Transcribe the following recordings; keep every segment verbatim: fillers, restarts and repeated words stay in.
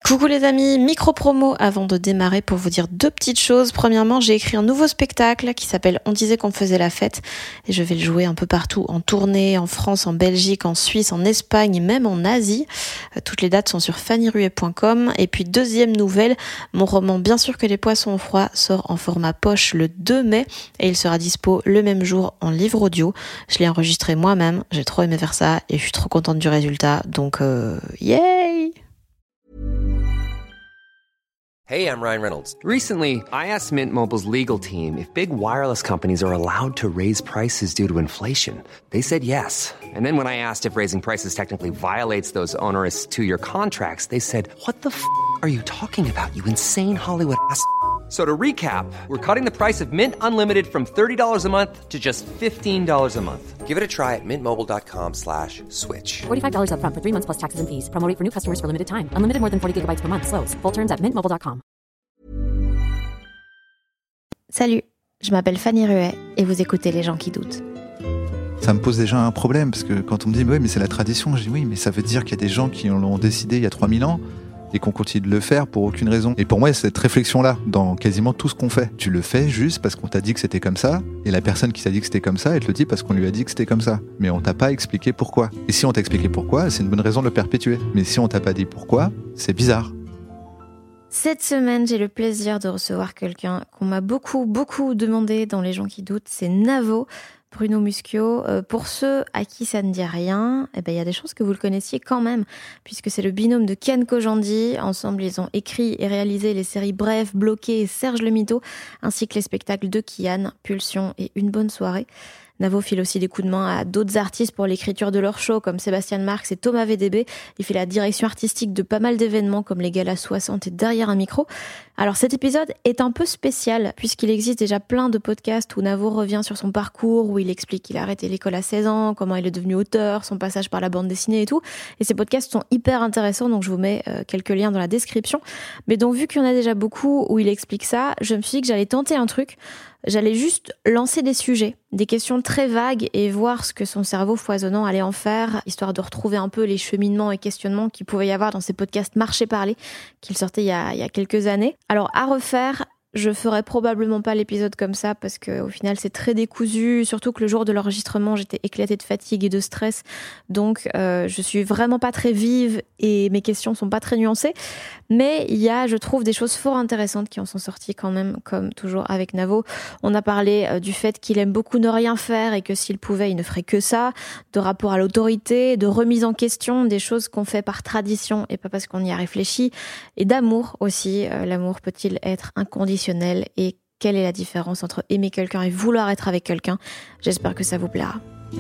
Coucou les amis, micro-promo avant de démarrer pour vous dire deux petites choses. Premièrement, j'ai écrit un nouveau spectacle qui s'appelle On disait qu'on faisait la fête et je vais le jouer un peu partout en tournée, en France, en Belgique, en Suisse, en Espagne et même en Asie. Toutes les dates sont sur fanny ruet point com. Et puis deuxième nouvelle, mon roman Bien sûr que les poissons ont froid sort en format poche le deux mai et il sera dispo le même jour en livre audio. Je l'ai enregistré moi-même, j'ai trop aimé faire ça et je suis trop contente du résultat, donc euh, yay! Hey, I'm Ryan Reynolds. Recently, I asked Mint Mobile's legal team if big wireless companies are allowed to raise prices due to inflation. They said yes. And then when I asked if raising prices technically violates those onerous two-year contracts, they said, what the f*** are you talking about, you insane Hollywood ass f- So to recap, we're cutting the price of Mint Unlimited from thirty dollars a month to just fifteen dollars a month. Give it a try at mintmobile.com slash switch. forty-five dollars up front for three months plus taxes and fees. Promo rate for new customers for limited time. Unlimited more than forty gigabytes per month. Slows full terms at mint mobile dot com. Salut, je m'appelle Fanny Ruet et vous écoutez Les gens qui doutent. Ça me pose déjà un problème parce que quand on me dit ouais mais c'est la tradition, je dis oui mais ça veut dire qu'il y a des gens qui l'ont décidé il y a trois mille ans et qu'on continue de le faire pour aucune raison. Et pour moi, il y a cette réflexion-là dans quasiment tout ce qu'on fait. Tu le fais juste parce qu'on t'a dit que c'était comme ça, et la personne qui t'a dit que c'était comme ça, elle te le dit parce qu'on lui a dit que c'était comme ça. Mais on t'a pas expliqué pourquoi. Et si on t'a expliqué pourquoi, c'est une bonne raison de le perpétuer. Mais si on t'a pas dit pourquoi, c'est bizarre. Cette semaine, j'ai le plaisir de recevoir quelqu'un qu'on m'a beaucoup, beaucoup demandé dans Les gens qui doutent, c'est Navo. Bruno Muschio, euh, pour ceux à qui ça ne dit rien, eh ben, il y a des chances que vous le connaissiez quand même, puisque c'est le binôme de Kian Kojandi. Ensemble, ils ont écrit et réalisé les séries Bref, Bloqué et Serge le Mito, ainsi que les spectacles de Kian, Pulsion et Une bonne soirée. Navo file aussi des coups de main à d'autres artistes pour l'écriture de leurs shows, comme Sébastien Marx et Thomas V D B. Il fait la direction artistique de pas mal d'événements, comme les Galas soixante et Derrière un micro. Alors cet épisode est un peu spécial, puisqu'il existe déjà plein de podcasts où Navo revient sur son parcours, où il explique qu'il a arrêté l'école à seize ans, comment il est devenu auteur, son passage par la bande dessinée et tout. Et ces podcasts sont hyper intéressants, donc je vous mets euh, quelques liens dans la description. Mais donc vu qu'il y en a déjà beaucoup où il explique ça, je me suis dit que j'allais tenter un truc. J'allais juste lancer des sujets, des questions très vagues et voir ce que son cerveau foisonnant allait en faire, histoire de retrouver un peu les cheminements et questionnements qu'il pouvait y avoir dans ces podcasts marché-parler qu'il sortait il y a, il y a quelques années. Alors à refaire, je ferai probablement pas l'épisode comme ça parce qu'au final c'est très décousu, surtout que le jour de l'enregistrement j'étais éclatée de fatigue et de stress, donc euh, je suis vraiment pas très vive et mes questions sont pas très nuancées, mais il y a, je trouve, des choses fort intéressantes qui en sont sorties quand même, comme toujours avec Navo. On a parlé euh, du fait qu'il aime beaucoup ne rien faire et que s'il pouvait il ne ferait que ça, de rapport à l'autorité, de remise en question des choses qu'on fait par tradition et pas parce qu'on y a réfléchi, et d'amour aussi. Euh, l'amour peut-il être inconditionnel et quelle est la différence entre aimer quelqu'un et vouloir être avec quelqu'un? J'espère que ça vous plaira. Vu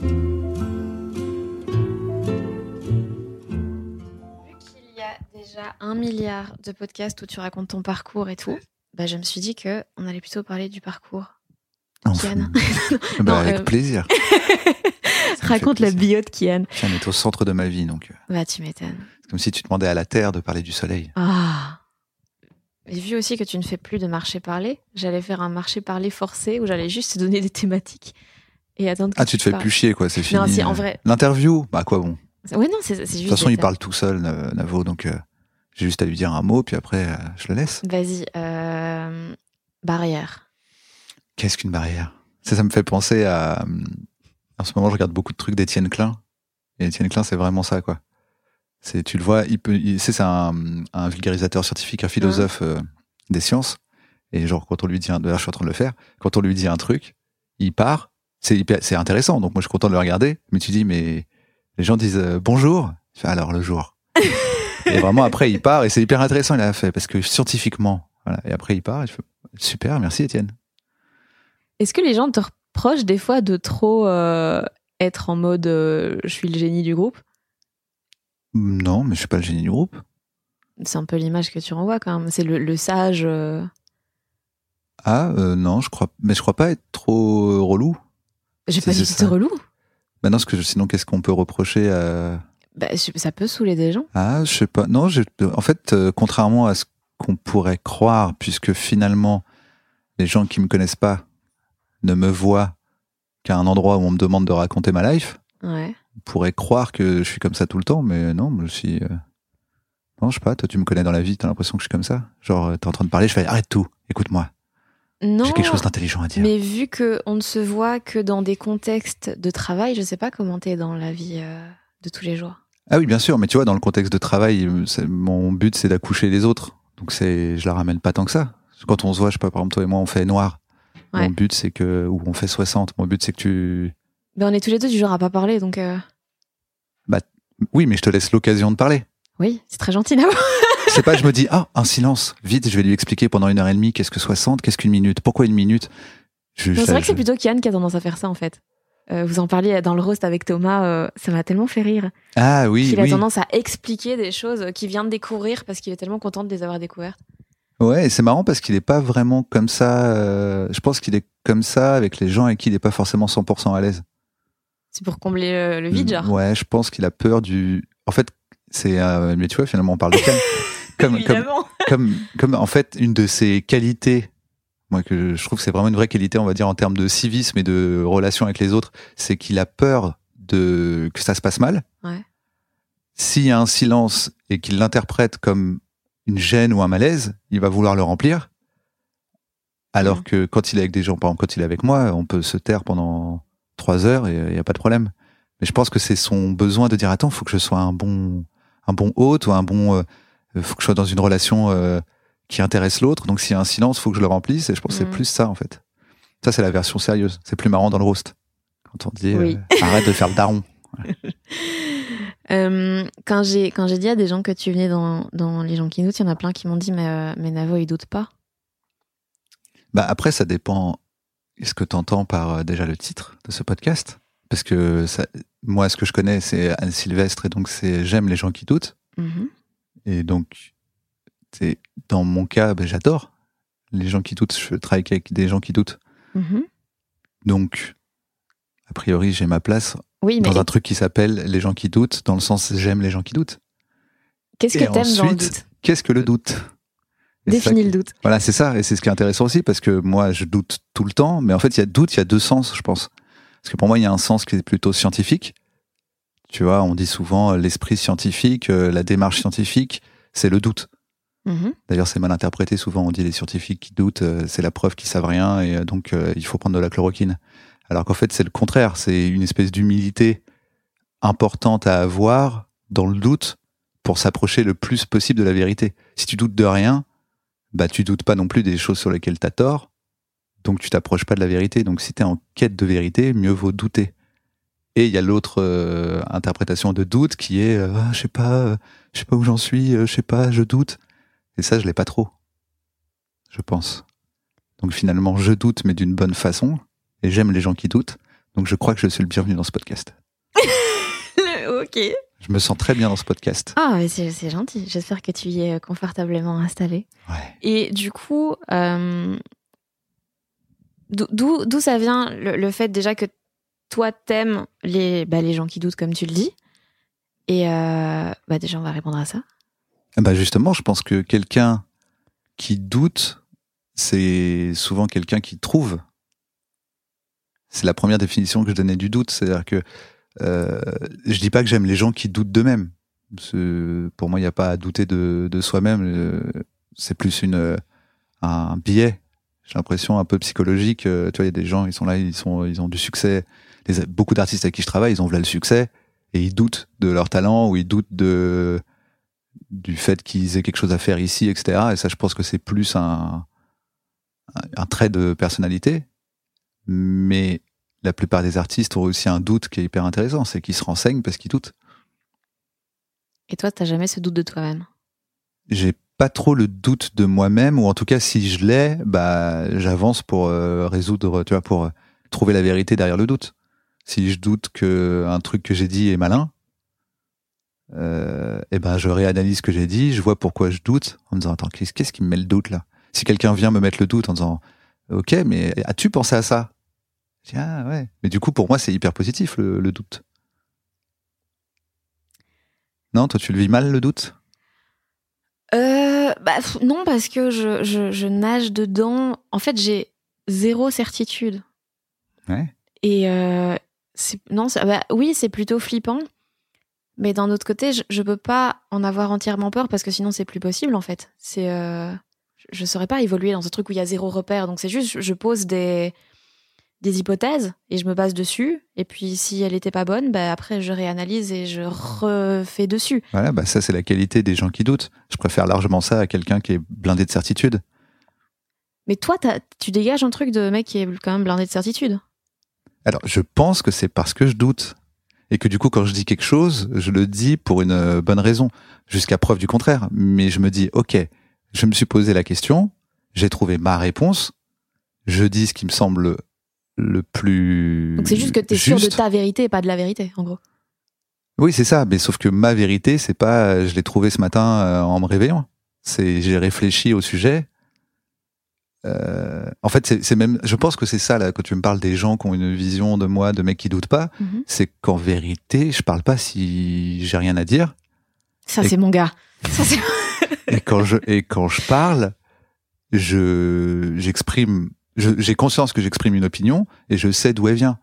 qu'il y a déjà un milliard de podcasts où tu racontes ton parcours et tout, bah je me suis dit que on allait plutôt parler du parcours. Enfin, Kian. bah, Non, avec euh... plaisir. Raconte la bio de Kian. Kian est au centre de ma vie, donc. Bah tu m'étonnes. C'est comme si tu demandais à la Terre de parler du soleil. Ah. J'ai vu aussi que tu ne fais plus de marché-parler. J'allais faire un marché-parler forcé où j'allais juste te donner des thématiques et attendre que Ah, tu te fais parles. plus chier, quoi, c'est fini. Non, si, en vrai. L'interview, bah quoi bon. Ouais, non, c'est, c'est juste. De toute façon, des il parle tout seul, Navo, donc euh, j'ai juste à lui dire un mot, puis après, euh, je le laisse. Vas-y, euh... barrière. Qu'est-ce qu'une barrière? Ça, ça me fait penser à... En ce moment, je regarde beaucoup de trucs d'Étienne Klein. Et Étienne Klein, c'est vraiment ça, quoi. C'est, tu le vois, il peut, il, c'est, c'est un, un vulgarisateur scientifique, un philosophe euh, des sciences. Et genre, quand on lui dit un, d'ailleurs, je suis en train de le faire, quand on lui dit un truc, il part, c'est hyper, c'est intéressant. Donc moi, je suis content de le regarder. Mais tu dis, mais les gens disent euh, bonjour. Il fait, alors, le jour. Et vraiment, après, il part et c'est hyper intéressant, il a fait, parce que scientifiquement, voilà. Et après, il part et je fais, super, merci Étienne. Est-ce que les gens te reprochent des fois de trop euh, être en mode euh, je suis le génie du groupe? Non, mais je suis pas le génie du groupe. C'est un peu l'image que tu renvoies quand même. C'est le, le sage. Euh... Ah, euh, non, je crois, mais je crois pas être trop euh, relou. J'ai c'est, pas dit que c'était relou. Bah non, parce que sinon, qu'est-ce qu'on peut reprocher à... Bah, ça peut saouler des gens. Ah, je sais pas. Non, je, en fait, euh, contrairement à ce qu'on pourrait croire, puisque finalement, les gens qui me connaissent pas ne me voient qu'à un endroit où on me demande de raconter ma life. Ouais. On pourrait croire que je suis comme ça tout le temps, mais non, je suis, euh, Non, je sais pas, toi tu me connais dans la vie, t'as l'impression que je suis comme ça. Genre, t'es en train de parler, je fais arrête tout, écoute-moi. Non, j'ai quelque chose d'intelligent à dire. Mais vu qu'on ne se voit que dans des contextes de travail, je sais pas comment t'es dans la vie euh, de tous les jours. Ah oui, bien sûr, mais tu vois, dans le contexte de travail, c'est, mon but c'est d'accoucher les autres. Donc c'est, je la ramène pas tant que ça. Quand on se voit, je sais pas, par exemple, toi et moi, on fait noir. Ouais. Mon but c'est que, ou on fait soixante, mon but c'est que tu... Ben on est tous les deux du genre à pas parler, donc... Euh... Bah oui, mais je te laisse l'occasion de parler. Oui, c'est très gentil d'avoir. C'est pas, je me dis, ah, un silence, vite, je vais lui expliquer pendant une heure et demie qu'est-ce que soixante, qu'est-ce qu'une minute, pourquoi une minute. Je, non, ça, c'est vrai je... que c'est plutôt Kian qui a tendance à faire ça, en fait. Euh, vous en parliez dans le roast avec Thomas, euh, ça m'a tellement fait rire. Ah oui, qu'il oui. a tendance à expliquer des choses qu'il vient de découvrir parce qu'il est tellement content de les avoir découvertes. Ouais, et c'est marrant parce qu'il est pas vraiment comme ça. Euh, je pense qu'il est comme ça avec les gens avec qui il est pas forcément cent pour cent à l'aise. C'est pour combler le, le vide, genre. Ouais, je pense qu'il a peur du. En fait, c'est. Euh, mais tu vois, finalement, on parle de Kian. comme, comme, comme, comme, en fait, une de ses qualités, moi, que je trouve que c'est vraiment une vraie qualité, on va dire, en termes de civisme et de relation avec les autres, c'est qu'il a peur de que ça se passe mal. Ouais. S'il y a un silence et qu'il l'interprète comme une gêne ou un malaise, il va vouloir le remplir. Alors mmh. que quand il est avec des gens, par exemple, quand il est avec moi, on peut se taire pendant trois heures et il n'y a pas de problème. Mais je pense que c'est son besoin de dire, attends, faut que je sois un bon, un bon hôte ou un bon, euh, faut que je sois dans une relation euh, qui intéresse l'autre. Donc s'il y a un silence, faut que je le remplisse. Et je pense mmh. que c'est plus ça, en fait. Ça, c'est la version sérieuse. C'est plus marrant dans le roast. Quand on dit, oui. euh, arrête de faire le daron. Ouais. Euh, quand j'ai quand j'ai dit à des gens que tu venais dans dans les gens qui doutent, il y en a plein qui m'ont dit mais euh, mais Navo il doute pas. Bah après ça dépend ce que t'entends par euh, déjà le titre de ce podcast, parce que ça, moi ce que je connais c'est Anne Sylvestre et donc c'est j'aime les gens qui doutent mm-hmm. et donc c'est dans mon cas bah, j'adore les gens qui doutent, je travaille avec des gens qui doutent mm-hmm. donc a priori j'ai ma place. Oui, mais dans un truc qui s'appelle les gens qui doutent, dans le sens j'aime les gens qui doutent. Qu'est-ce que et t'aimes ensuite, dans le doute ? Qu'est-ce que le doute ? Et Définis le doute. Voilà, c'est ça, et c'est ce qui est intéressant aussi, parce que moi je doute tout le temps, mais en fait il y a doute, il y a deux sens, je pense. Parce que pour moi il y a un sens qui est plutôt scientifique. Tu vois, on dit souvent l'esprit scientifique, la démarche scientifique, c'est le doute. Mm-hmm. D'ailleurs c'est mal interprété, souvent on dit les scientifiques qui doutent, c'est la preuve qu'ils savent rien, et donc il faut prendre de la chloroquine. Alors qu'en fait, c'est le contraire. C'est une espèce d'humilité importante à avoir dans le doute pour s'approcher le plus possible de la vérité. Si tu doutes de rien, bah, tu doutes pas non plus des choses sur lesquelles t'as tort. Donc, tu t'approches pas de la vérité. Donc, si t'es en quête de vérité, mieux vaut douter. Et il y a l'autre euh, interprétation de doute qui est, euh, ah, je sais pas, euh, je sais pas où j'en suis, euh, je sais pas, je doute. Et ça, je l'ai pas trop. Je pense. Donc, finalement, je doute, mais d'une bonne façon. Et j'aime les gens qui doutent, donc je crois que je suis le bienvenu dans ce podcast. Ok. Je me sens très bien dans ce podcast. Ah, mais c'est, c'est gentil. J'espère que tu y es confortablement installé. Ouais. Et du coup, euh, d'où, d'où ça vient le, le fait déjà que toi t'aimes les, bah, les gens qui doutent, comme tu le dis. Et euh, bah, déjà, on va répondre à ça. Bah justement, je pense que quelqu'un qui doute, c'est souvent quelqu'un qui trouve. C'est la première définition que je donnais du doute. C'est-à-dire que euh, je dis pas que j'aime les gens qui doutent d'eux-mêmes. C'est, pour moi, il n'y a pas à douter de, de soi-même. C'est plus une, un biais. J'ai l'impression un peu psychologique. Tu vois, il y a des gens, ils sont là, ils sont, ils ont du succès. Les, beaucoup d'artistes avec qui je travaille, ils ont voilà le succès et ils doutent de leur talent ou ils doutent de du fait qu'ils aient quelque chose à faire ici, et cetera. Et ça, je pense que c'est plus un, un, un trait de personnalité. Mais la plupart des artistes ont aussi un doute qui est hyper intéressant, c'est qu'ils se renseignent parce qu'ils doutent. Et toi, t'as jamais ce doute de toi-même ? J'ai pas trop le doute de moi-même, ou en tout cas, si je l'ai, bah, j'avance pour euh, résoudre, tu vois, pour euh, trouver la vérité derrière le doute. Si je doute que un truc que j'ai dit est malin, euh, et ben, je réanalyse ce que j'ai dit, je vois pourquoi je doute, en me disant, attends, qu'est-ce, qu'est-ce qui me met le doute là ? Si quelqu'un vient me mettre le doute en disant, ok, mais as-tu pensé à ça ? Je dis, ah ouais. Mais du coup, pour moi, c'est hyper positif, le, le doute. Non, toi, tu le vis mal, le doute ? euh, bah, Non, parce que je, je, je nage dedans. En fait, j'ai zéro certitude. Ouais. Et euh, c'est, non, c'est, bah, oui, c'est plutôt flippant. Mais d'un autre côté, je, je peux pas en avoir entièrement peur parce que sinon c'est plus possible en fait. C'est, euh, je saurais pas évoluer dans ce truc où il y a zéro repère. Donc c'est juste, je pose des des hypothèses et je me base dessus. Et puis si elle était pas bonne, bah après je réanalyse et je refais dessus. Voilà, bah ça c'est la qualité des gens qui doutent. Je préfère largement ça à quelqu'un qui est blindé de certitude. Mais toi, t'as, tu dégages un truc de mec qui est quand même blindé de certitude. Alors, je pense que c'est parce que je doute. Et que du coup, quand je dis quelque chose, je le dis pour une bonne raison. Jusqu'à preuve du contraire. Mais je me dis, ok, je me suis posé la question, j'ai trouvé ma réponse, je dis ce qui me semble le plus Donc c'est juste que t'es juste. sûr de ta vérité et pas de la vérité, en gros. Oui, c'est ça. Mais sauf que ma vérité, c'est pas, je l'ai trouvée ce matin euh, en me réveillant. C'est, j'ai réfléchi au sujet. Euh, en fait, c'est, c'est même, je pense que c'est ça là quand tu me parles des gens qui ont une vision de moi, de mecs qui doutent pas, Mm-hmm. c'est qu'en vérité, je parle pas si j'ai rien à dire. Ça, Et- c'est mon gars. Ça, c'est... Et quand je et quand je parle, je j'exprime, je, j'ai conscience que j'exprime une opinion et je sais d'où elle vient.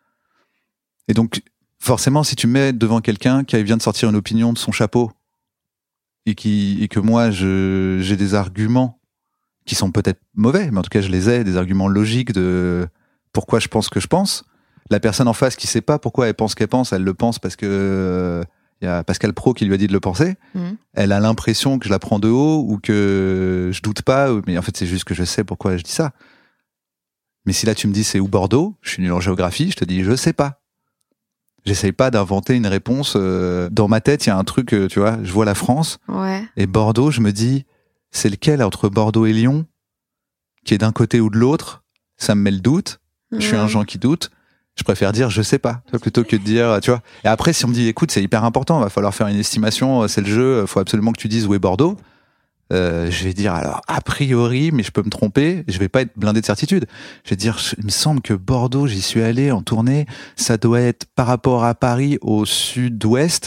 Et donc, forcément, si tu me mets devant quelqu'un qui vient de sortir une opinion de son chapeau et qui et que moi je j'ai des arguments qui sont peut-être mauvais, mais en tout cas je les ai, des arguments logiques de pourquoi je pense ce que je pense. La personne en face qui sait pas pourquoi elle pense ce qu'elle pense, elle le pense parce que il y a Pascal Praud qui lui a dit de le penser. Mmh. Elle a l'impression que je la prends de haut ou que je doute pas, mais en fait c'est juste que je sais pourquoi je dis ça. Mais si là tu me dis c'est où Bordeaux, je suis nul en géographie, je te dis je sais pas. J'essaye pas d'inventer une réponse. euh, Dans ma tête, il y a un truc, euh, tu vois, je vois la France Ouais. et Bordeaux, je me dis c'est lequel entre Bordeaux et Lyon qui est d'un côté ou de l'autre. Ça me met le doute. Je suis un Mmh. gens qui doute. Je préfère dire je sais pas, tu vois, plutôt que de dire, tu vois. Et après, si on me dit écoute, c'est hyper important, va falloir faire une estimation, c'est le jeu, faut absolument que tu dises où est Bordeaux. Euh, je vais dire alors a priori, mais je peux me tromper. Je vais pas être blindé de certitude. Je vais dire, il me semble que Bordeaux, j'y suis allé en tournée, ça doit être par rapport à Paris au sud-ouest,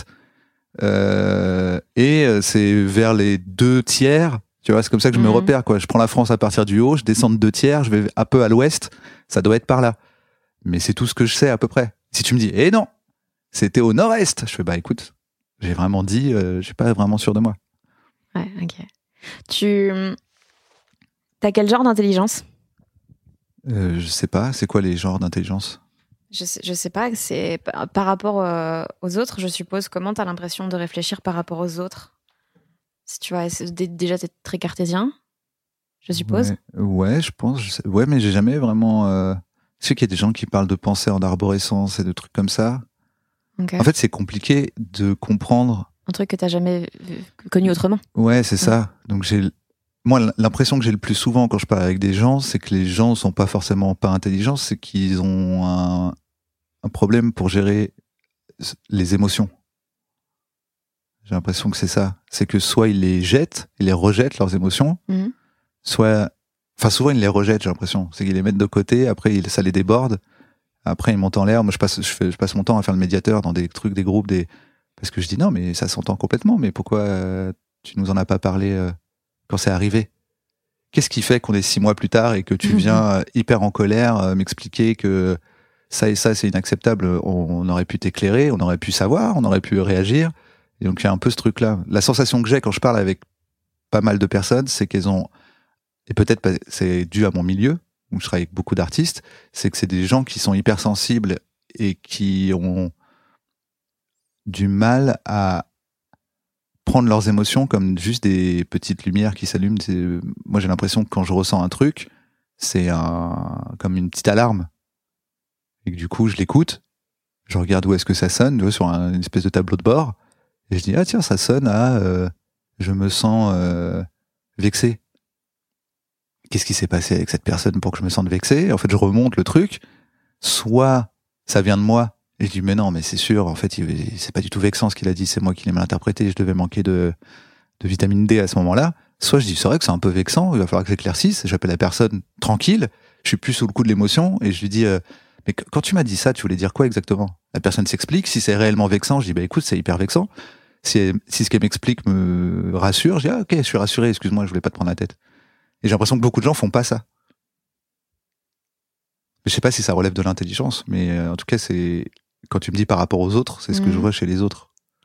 euh, et c'est vers les deux tiers. Tu vois, c'est comme ça que je me Mhm. repère, quoi. Je prends la France à partir du haut, je descends de deux tiers, je vais un peu à l'ouest, ça doit être par là. Mais c'est tout ce que je sais à peu près. Si tu me dis, eh non, c'était au nord-est, je fais, bah écoute, j'ai vraiment dit, euh, je suis pas vraiment sûr de moi. Ouais, ok. Tu... T'as quel genre d'intelligence ? Euh, je sais pas, c'est quoi les genres d'intelligence ? Je sais, je sais pas, c'est par par rapport euh, aux autres, je suppose. Comment t'as l'impression de réfléchir par rapport aux autres ? Si tu vois, c'est- dé- déjà t'es très cartésien, je suppose. Ouais, ouais, je pense. Je sais- ouais, mais j'ai jamais vraiment. Euh... Je sais qu'il y a des gens qui parlent de pensée en arborescence et de trucs comme ça. Ok. En fait, c'est compliqué de comprendre. Un truc que t'as jamais vu- connu autrement. Ouais, c'est ça. Donc j'ai. Moi, l'impression que j'ai le plus souvent quand je parle avec des gens, c'est que les gens sont pas forcément pas intelligents, c'est qu'ils ont un, un problème pour gérer les émotions. J'ai l'impression que c'est ça. C'est que soit ils les jettent, ils les rejettent, leurs émotions, Mhm. soit... Enfin, souvent, ils les rejettent, j'ai l'impression. C'est qu'ils les mettent de côté, après, ils- ça les déborde. Après, ils montent en l'air. Moi, je passe, je, fais, je passe mon temps à faire le médiateur dans des trucs, des groupes, des... Parce que je dis non, mais ça s'entend complètement. Mais pourquoi euh, tu nous en as pas parlé euh, quand c'est arrivé ? Qu'est-ce qui fait qu'on est six mois plus tard et que tu viens euh, hyper en colère euh, m'expliquer que ça et ça, c'est inacceptable ? On, on aurait pu t'éclairer, on aurait pu savoir, on aurait pu réagir. Et donc, il y a un peu ce truc-là. La sensation que j'ai quand je parle avec pas mal de personnes, c'est qu'elles ont... Et peut-être pas- c'est dû à mon milieu, où je travaille avec beaucoup d'artistes, c'est que c'est des gens qui sont hypersensibles et qui ont du mal à prendre leurs émotions comme juste des petites lumières qui s'allument. C'est- Moi, j'ai l'impression que quand je ressens un truc, c'est un, comme une petite alarme. Et que du coup, je l'écoute, je regarde où est-ce que ça sonne, tu vois, sur un- une espèce de tableau de bord, et je dis, ah tiens, ça sonne à euh, je me sens euh, vexé. Qu'est-ce qui s'est passé avec cette personne pour que je me sente vexé ? En fait, je remonte le truc. Soit ça vient de moi, et je dis, mais non, mais c'est sûr, en fait, il, c'est pas du tout vexant ce qu'il a dit, c'est moi qui l'ai mal interprété, je devais manquer de, de vitamine D à ce moment-là. Soit je dis, c'est vrai que c'est un peu vexant, il va falloir que j'éclaircisse, j'appelle la personne tranquille, je suis plus sous le coup de l'émotion, et je lui dis, euh, mais quand tu m'as dit ça, tu voulais dire quoi exactement ? La personne s'explique, si c'est réellement vexant, je dis, bah écoute, c'est hyper vexant. Si, elle- si ce qu'elle m'explique me rassure, je dis, ah ok, je suis rassuré, excuse-moi, je voulais pas te prendre la tête. Et j'ai l'impression que beaucoup de gens font pas ça. Je sais pas si ça relève de l'intelligence, mais euh, en tout cas, c'est quand tu me dis par rapport aux autres, c'est ce que Mhm. je vois chez les autres.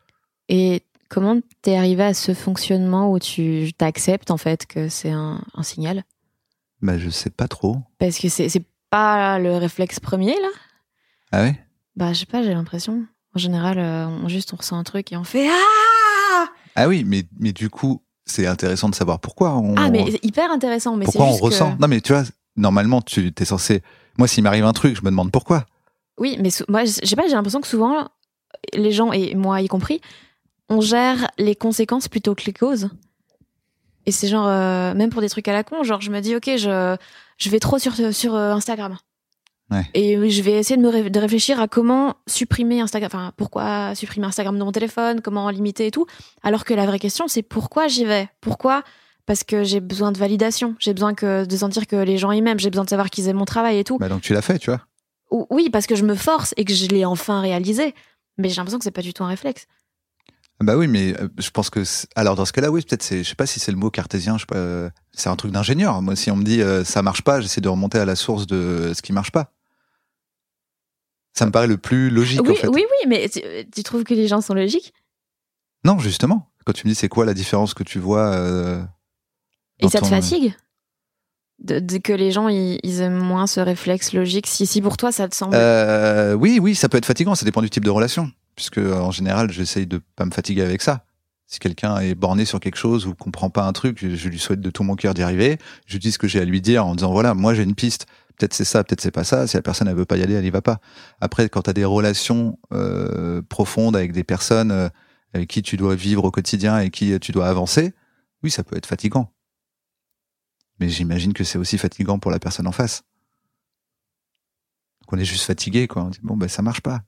Et comment t'es arrivé à ce fonctionnement où tu t'acceptes en fait que c'est un, un signal? Bah, je sais pas trop. Parce que c'est, c'est pas le réflexe premier, là? Ah ouais? Bah, je sais pas, j'ai l'impression. En général, euh, on, juste on ressent un truc et on fait Ah! Ah oui, mais, mais du coup, c'est intéressant de savoir pourquoi on... Ah, mais c'est hyper intéressant. Mais pourquoi c'est on juste ressent. que... Non, mais tu vois, normalement, tu t'es censé... Moi, s'il m'arrive un truc, je me demande pourquoi. Oui, mais sou- moi, je sais pas, j'ai l'impression que souvent, les gens, et moi y compris, on gère les conséquences plutôt que les causes. Et c'est genre, euh, même pour des trucs à la con, genre je me dis, ok, je, je vais trop sur, sur euh, Instagram. Ouais. Et je vais essayer de me ré- de réfléchir à comment supprimer Instagram, enfin pourquoi supprimer Instagram de mon téléphone, comment limiter et tout. Alors que la vraie question, c'est pourquoi j'y vais? Pourquoi? Parce que j'ai besoin de validation, j'ai besoin que, de sentir que les gens y m'aiment, j'ai besoin de savoir qu'ils aiment mon travail et tout. Bah donc tu l'as fait, tu vois. Ou- Oui, parce que je me force et que je l'ai enfin réalisé. Mais j'ai l'impression que c'est pas du tout un réflexe. Bah oui, mais euh, je pense que... c'est- Alors dans ce cas-là, oui, peut-être c'est... Je sais pas si c'est le mot cartésien, je sais pas... euh, C'est un truc d'ingénieur. Moi, si on me dit euh, ça marche pas, j'essaie de remonter à la source de ce qui marche pas. Ça me paraît le plus logique, Oui, en fait. oui, oui, mais tu, tu trouves que les gens sont logiques? Non, justement. Quand tu me dis c'est quoi la différence que tu vois... euh, Et dans ça te ton- fatigue de, de que les gens ils, ils aiment moins ce réflexe logique? Si, si pour toi ça te semble. Euh, oui, oui, ça peut être fatigant, ça dépend du type de relation. Puisque en général, j'essaye de pas me fatiguer avec ça. Si quelqu'un est borné sur quelque chose ou comprend pas un truc, je, je lui souhaite de tout mon cœur d'y arriver. Je lui dis ce que j'ai à lui dire en disant voilà, moi j'ai une piste. Peut-être c'est ça, peut-être c'est pas ça. Si la personne elle veut pas y aller, elle y va pas. Après, quand t'as des relations euh, profondes avec des personnes euh, avec qui tu dois vivre au quotidien et qui tu dois avancer, oui, ça peut être fatigant. Mais j'imagine que c'est aussi fatigant pour la personne en face. Qu'on est juste fatigué, quoi. On dit bon ben ça marche pas.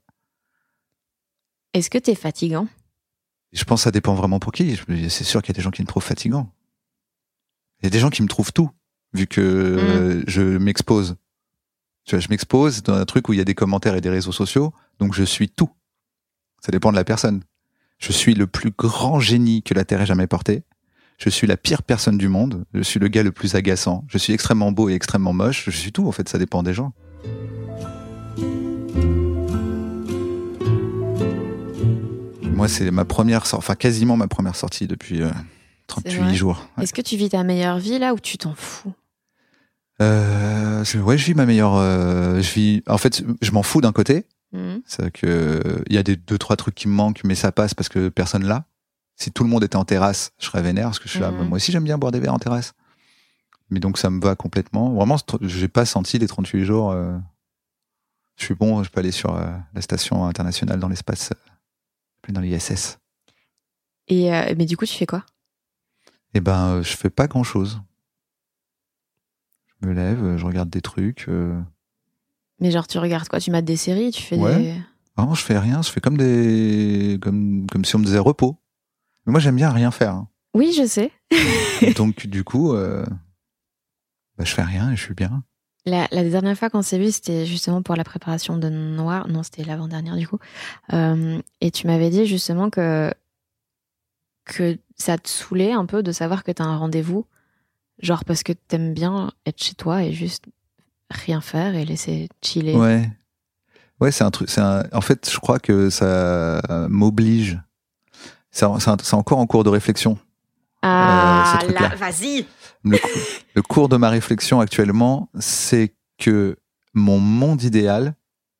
Est-ce que t'es fatigant? Je pense que ça dépend vraiment pour qui. Je- C'est sûr qu'il y a des gens qui me trouvent fatigant. Il y a des gens qui me trouvent tout, vu que Mm. euh, je m'expose. Tu vois, je m'expose dans un truc où il y a des commentaires et des réseaux sociaux, donc je suis tout. Ça dépend de la personne. Je suis le plus grand génie que la Terre ait jamais porté. Je suis la pire personne du monde. Je suis le gars le plus agaçant. Je suis extrêmement beau et extrêmement moche. Je suis tout, en fait. Ça dépend des gens. Moi, c'est ma première sortie, enfin quasiment ma première sortie depuis euh, C'est vrai. trente-huit jours. Ouais. Est-ce que tu vis ta meilleure vie là ou tu t'en fous? Euh, je- ouais, je vis ma meilleure. euh, je vis. En fait, je m'en fous d'un côté. Mm. C'est que il y a des deux trois trucs qui me manquent, mais ça passe parce que personne l'a. Si tout le monde était en terrasse, je serais vénère parce que je suis là. Mhm. Moi aussi, j'aime bien boire des verres en terrasse. Mais donc ça me va complètement. Vraiment, c'est- j'ai pas senti les trente-huit jours. euh, Je suis bon. Je peux aller sur euh, la station internationale dans l'espace, euh, plus dans l'I S S. Et euh, mais du coup, tu fais quoi? Eh ben, euh, je fais pas grand chose. Je me lève, euh, je regarde des trucs. euh, Mais genre, tu regardes quoi? Tu mates des séries? Tu fais Ouais. des. Non, je fais rien. Je fais comme des, comme comme si on me disait repos. Mais moi, j'aime bien rien faire. hein. Oui, je sais. Donc du coup, euh, bah, je fais rien et je suis bien. La, la dernière fois qu'on s'est vu, c'était justement pour la préparation de Noir. Non, c'était l'avant-dernière du coup. Euh, et tu m'avais dit justement que que ça te saoulait un peu de savoir que t'as un rendez-vous, genre parce que t'aimes bien être chez toi et juste rien faire et laisser chiller. Ouais, ouais, c'est un truc. C'est un... En fait, je crois que ça m'oblige. C'est un- c'est un- c'est encore en cours de réflexion. Ah Euh, ce truc-là. là, vas-y. Le, cou- le cours de ma réflexion actuellement, c'est que mon monde idéal,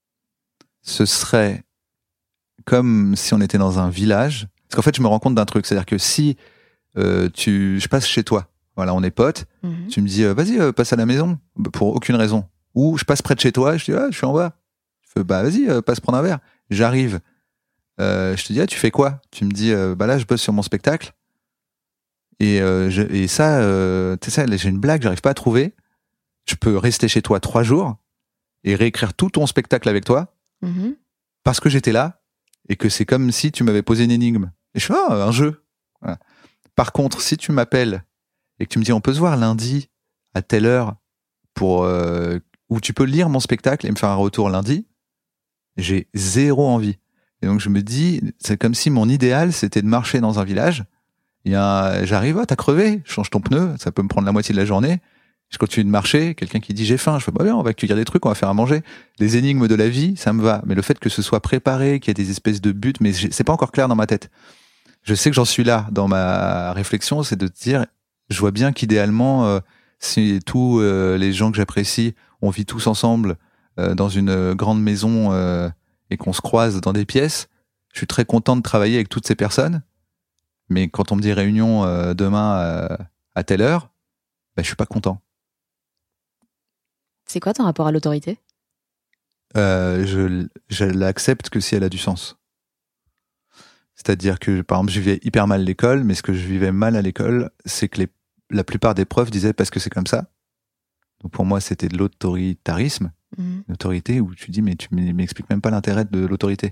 ce serait comme si on était dans un village. Parce qu'en fait, je me rends compte d'un truc, c'est-à-dire que si euh, tu, je passe chez toi, voilà, on est potes, Mhm. tu me dis, euh, vas-y, euh, passe à la maison, bah, pour aucune raison. Ou je passe près de chez toi, je dis, ah, je suis en bas. Je fais, bah vas-y, euh, passe prendre un verre. J'arrive. Euh, je te dis, ah, tu fais quoi? Tu me dis, euh, bah là, je bosse sur mon spectacle. Et, euh, je- et ça, euh, tu sais, ça, là, j'ai une blague, j'arrive pas à trouver. Je peux rester chez toi trois jours et réécrire tout ton spectacle avec toi Mhm. parce que j'étais là et que c'est comme si tu m'avais posé une énigme. Et je fais, ah, un jeu. Voilà. Par contre, si tu m'appelles et que tu me dis, on peut se voir lundi à telle heure pour, euh, où tu peux lire mon spectacle et me faire un retour lundi, j'ai zéro envie. Et donc je me dis, c'est comme si mon idéal, c'était de marcher dans un village. Il y a un- j'arrive, ah, t'as crevé, je change ton pneu, ça peut me prendre la moitié de la journée. Je continue de marcher, quelqu'un qui dit j'ai faim, je fais bah bien, on va cueillir des trucs, on va faire à manger. Les énigmes de la vie, ça me va. Mais le fait que ce soit préparé, qu'il y ait des espèces de buts, mais j'ai- c'est pas encore clair dans ma tête. je sais que j'en suis là dans ma réflexion, c'est de te dire, je vois bien qu'idéalement, euh, si tous euh, les gens que j'apprécie, on vit tous ensemble euh, dans une grande maison euh, et qu'on se croise dans des pièces, je suis très content de travailler avec toutes ces personnes. Mais quand on me dit réunion euh, demain euh, à telle heure, bah, je suis pas content. C'est quoi ton rapport à l'autorité ? Euh, je, je l'accepte que si elle a du sens. C'est-à-dire que, par exemple, je vivais hyper mal l'école, mais ce que je vivais mal à l'école, c'est que les, la plupart des profs disaient parce que c'est comme ça. Donc pour moi, c'était de l'autoritarisme, mmh. l'autorité, où tu dis, mais tu m'expliques même pas l'intérêt de l'autorité.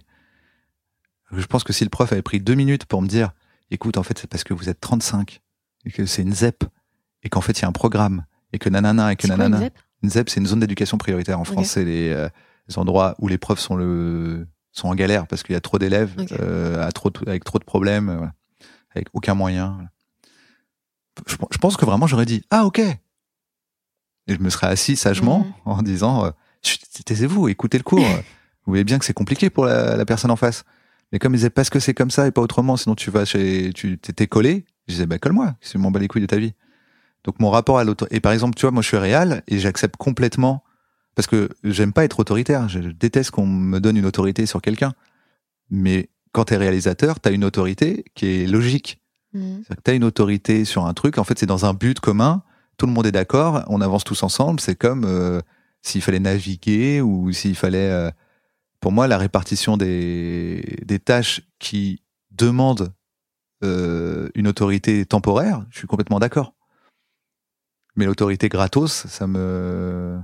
Je pense que si le prof avait pris deux minutes pour me dire, écoute, en fait, c'est parce que vous êtes trente-cinq, et que c'est une Z E P, et qu'en fait, il y a un programme, et que nanana, et que c'est nanana. Quoi, une Z E P ? Une Z E P, c'est une zone d'éducation prioritaire. En Okay. France, c'est les, euh, les endroits où les profs sont le, sont en galère parce qu'il y a trop d'élèves, okay. euh, à trop de, avec trop de problèmes, euh, voilà. Avec aucun moyen. Voilà. Je, je pense que vraiment, j'aurais dit, ah, ok. Et je me serais assis sagement mmh. en disant, euh, taisez-vous, écoutez le cours. Vous voyez bien que c'est compliqué pour la, la personne en face. Mais comme ils disaient, parce que c'est comme ça et pas autrement, sinon tu vas chez, tu t'es collé. Je disais, bah, colle-moi, si tu m'en bats les couilles de ta vie. Donc, mon rapport à l'autorité. Et par exemple, tu vois, moi, je suis réal et j'accepte complètement, parce que j'aime pas être autoritaire. Je déteste qu'on me donne une autorité sur quelqu'un. Mais quand t'es réalisateur, t'as une autorité qui est logique. Mmh. C'est-à-dire que t'as une autorité sur un truc. En fait, c'est dans un but commun. Tout le monde est d'accord. On avance tous ensemble. C'est comme euh, s'il fallait naviguer ou s'il fallait. Euh, pour moi, la répartition des, des tâches qui demandent euh, une autorité temporaire, je suis complètement d'accord. Mais l'autorité gratos, ça me...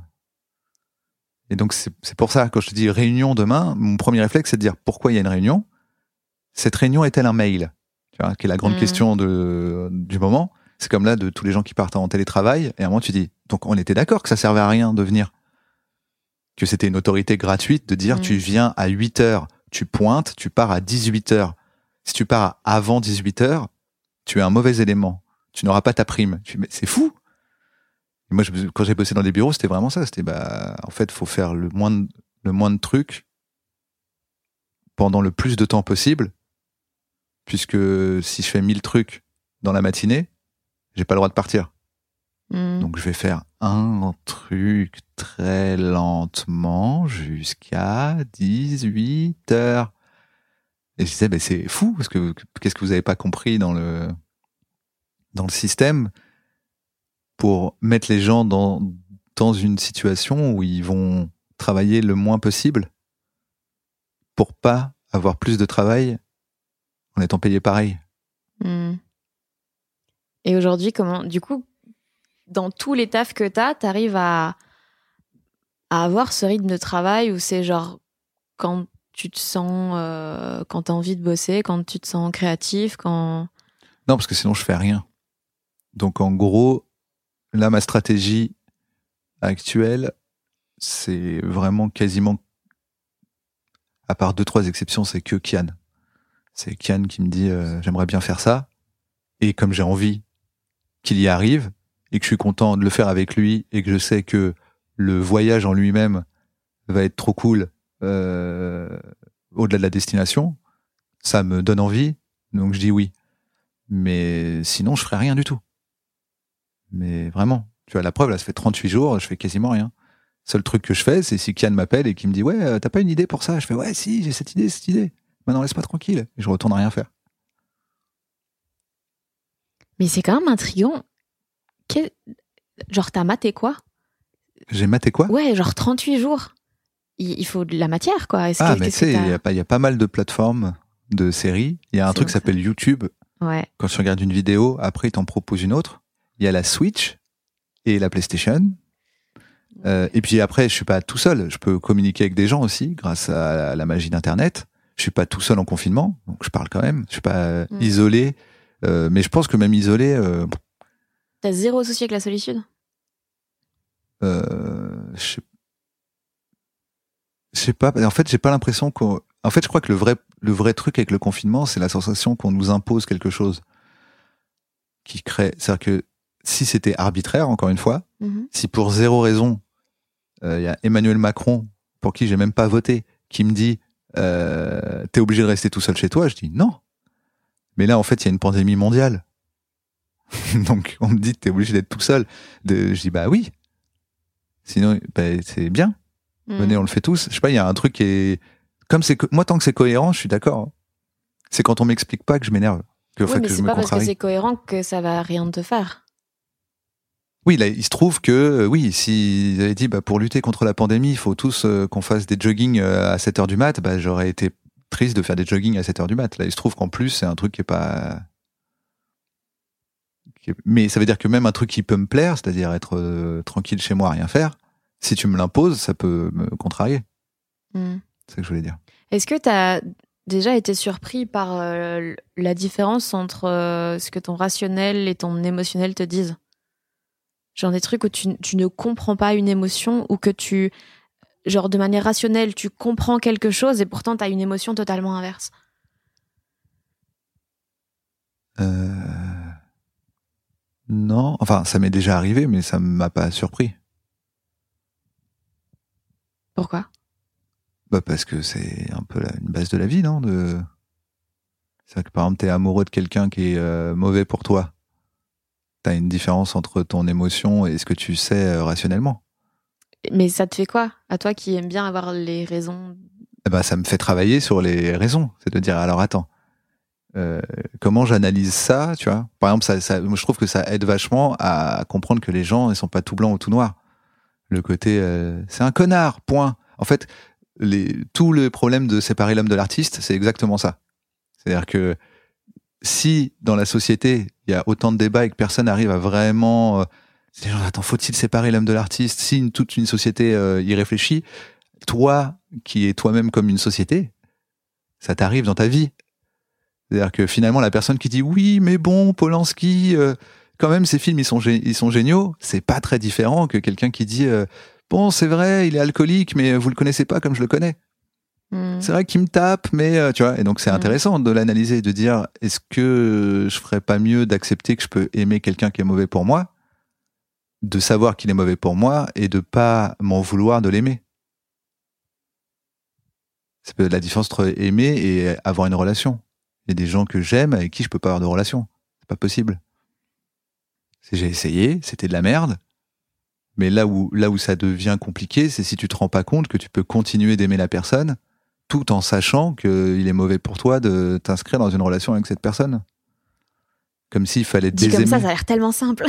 Et donc, c'est, c'est pour ça, quand je te dis réunion demain, mon premier réflexe, c'est de dire pourquoi il y a une réunion. Cette réunion est-elle un mail ? Tu vois, qui est la grande mmh. question de, du moment. C'est comme là, de tous les gens qui partent en télétravail. Et à un moment, tu dis, donc on était d'accord que ça servait à rien de venir. Que c'était une autorité gratuite de dire, mmh. tu viens à huit heures, tu pointes, tu pars à dix-huit heures. Si tu pars avant dix-huit heures, tu es un mauvais élément. Tu n'auras pas ta prime. Tu, mais c'est fou! Et moi, je, quand j'ai bossé dans des bureaux, c'était vraiment ça. C'était, bah, en fait, faut faire le moins de, le moins de trucs pendant le plus de temps possible. Puisque si je fais mille trucs dans la matinée, j'ai pas le droit de partir. Mmh. Donc, je vais faire un truc très lentement jusqu'à dix-huit heures. Et je disais, bah, c'est fou, parce que qu'est-ce que vous avez pas compris dans le, dans le système pour mettre les gens dans, dans une situation où ils vont travailler le moins possible pour pas avoir plus de travail en étant payé pareil. Mmh. Et aujourd'hui, comment, du coup, dans tous les tafs que t'as, t'arrives à, à avoir ce rythme de travail où c'est genre quand tu te sens, euh, quand t'as envie de bosser, quand tu te sens créatif, quand... Non, parce que sinon je fais rien. Donc en gros, là, ma stratégie actuelle, c'est vraiment quasiment, à part deux, trois exceptions, c'est que Kian. C'est Kian qui me dit euh, j'aimerais bien faire ça. Et comme j'ai envie qu'il y arrive, et que je suis content de le faire avec lui, et que je sais que le voyage en lui-même va être trop cool euh, au-delà de la destination, ça me donne envie, donc je dis oui. Mais sinon, je ferai rien du tout. Mais vraiment, tu vois, la preuve, là, ça fait trente-huit jours, je fais quasiment rien. Seul truc que je fais, c'est si Kian m'appelle et qu'il me dit « Ouais, euh, t'as pas une idée pour ça ?» Je fais « Ouais, si, j'ai cette idée, cette idée. Maintenant, laisse-moi tranquille. » Et je retourne à rien faire. Mais c'est quand même intriguant. Quel... Genre, t'as maté quoi ? J'ai maté quoi ? Ouais, genre trente-huit jours. Il, il faut de la matière, quoi. Est-ce ah, que, mais tu sais, il y a pas, il y a pas mal de plateformes de séries. Il y a un c'est truc qui s'appelle YouTube. Ouais. Quand tu regardes une vidéo, après, ils t'en proposent une autre. Il y a la Switch et la PlayStation. Euh, et puis après, je suis pas tout seul. Je peux communiquer avec des gens aussi, grâce à la magie d'Internet. Je suis pas tout seul en confinement, donc je parle quand même. Je suis pas mmh. isolé. Euh, mais je pense que même isolé... Euh, T'as zéro souci avec la solitude ? euh, Je sais... Je sais pas. En fait, j'ai pas l'impression qu'on... En fait, je crois que le vrai, le vrai truc avec le confinement, c'est la sensation qu'on nous impose quelque chose qui crée... C'est-à-dire que si c'était arbitraire, encore une fois, mmh. si pour zéro raison, il euh, y a Emmanuel Macron, pour qui j'ai même pas voté, qui me dit euh, « T'es obligé de rester tout seul chez toi », je dis « Non ». Mais là, en fait, il y a une pandémie mondiale. Donc, on me dit, t'es obligé d'être tout seul. De, je dis, bah oui. Sinon, bah, c'est bien. Mmh. Venez, on le fait tous. Je sais pas, il y a un truc qui est, comme c'est, moi, tant que c'est cohérent, je suis d'accord. C'est quand on m'explique pas que je m'énerve. Que, oui, enfin, mais que c'est je me pas contrarie. parce que c'est cohérent que ça va rien te faire. Oui, là, il se trouve que, oui, s'ils avaient dit, bah, pour lutter contre la pandémie, il faut tous euh, qu'on fasse des joggings euh, à sept heures du mat, bah, j'aurais été triste de faire des joggings à sept heures du mat. Là, il se trouve qu'en plus, c'est un truc qui est pas... Qui est... Mais ça veut dire que même un truc qui peut me plaire, c'est-à-dire être euh, tranquille chez moi, rien faire, si tu me l'imposes, ça peut me contrarier. Mm. C'est ce que je voulais dire. Est-ce que tu as déjà été surpris par euh, la différence entre euh, ce que ton rationnel et ton émotionnel te disent ? Genre des trucs où tu, tu ne comprends pas une émotion ou que tu, genre de manière rationnelle, tu comprends quelque chose et pourtant tu as une émotion totalement inverse. Euh... Non, enfin ça m'est déjà arrivé mais ça m'a pas surpris. Pourquoi ? Bah parce que c'est un peu la, une base de la vie, non ? de... C'est-à-dire que par exemple t'es amoureux de quelqu'un qui est euh, mauvais pour toi. T'as une différence entre ton émotion et ce que tu sais euh, rationnellement. Mais ça te fait quoi ? À toi qui aimes bien avoir les raisons ? Eh ben, ça me fait travailler sur les raisons. C'est de dire, alors attends, euh, comment j'analyse ça, tu vois ? Par exemple, ça, ça, je trouve que ça aide vachement à comprendre que les gens, ils sont pas tout blancs ou tout noirs. Le côté, euh, c'est un connard, point. En fait, les, tout le problème de séparer l'homme de l'artiste, c'est exactement ça. C'est-à-dire que si dans la société il y a autant de débats et que personne n'arrive à vraiment, euh, c'est genre attends, faut-il séparer l'homme de l'artiste ? Si une, toute une société euh, y réfléchit, toi qui es toi-même comme une société, ça t'arrive dans ta vie. C'est-à-dire que finalement la personne qui dit oui mais bon Polanski, euh, quand même ces films ils sont gé- ils sont géniaux, c'est pas très différent que quelqu'un qui dit euh, bon c'est vrai il est alcoolique mais vous le connaissez pas comme je le connais. Mmh. C'est vrai qu'il me tape, mais euh, tu vois, et donc c'est mmh. intéressant de l'analyser, de dire est-ce que je ferais pas mieux d'accepter que je peux aimer quelqu'un qui est mauvais pour moi, de savoir qu'il est mauvais pour moi et de pas m'en vouloir de l'aimer. C'est la différence entre aimer et avoir une relation. Il y a des gens que j'aime avec qui je peux pas avoir de relation, c'est pas possible. J'ai essayé, c'était de la merde. Mais là où là où ça devient compliqué, c'est si tu te rends pas compte que tu peux continuer d'aimer la personne tout en sachant qu'il est mauvais pour toi de t'inscrire dans une relation avec cette personne. Comme s'il fallait te Dit désaimer. Comme ça, ça a l'air tellement simple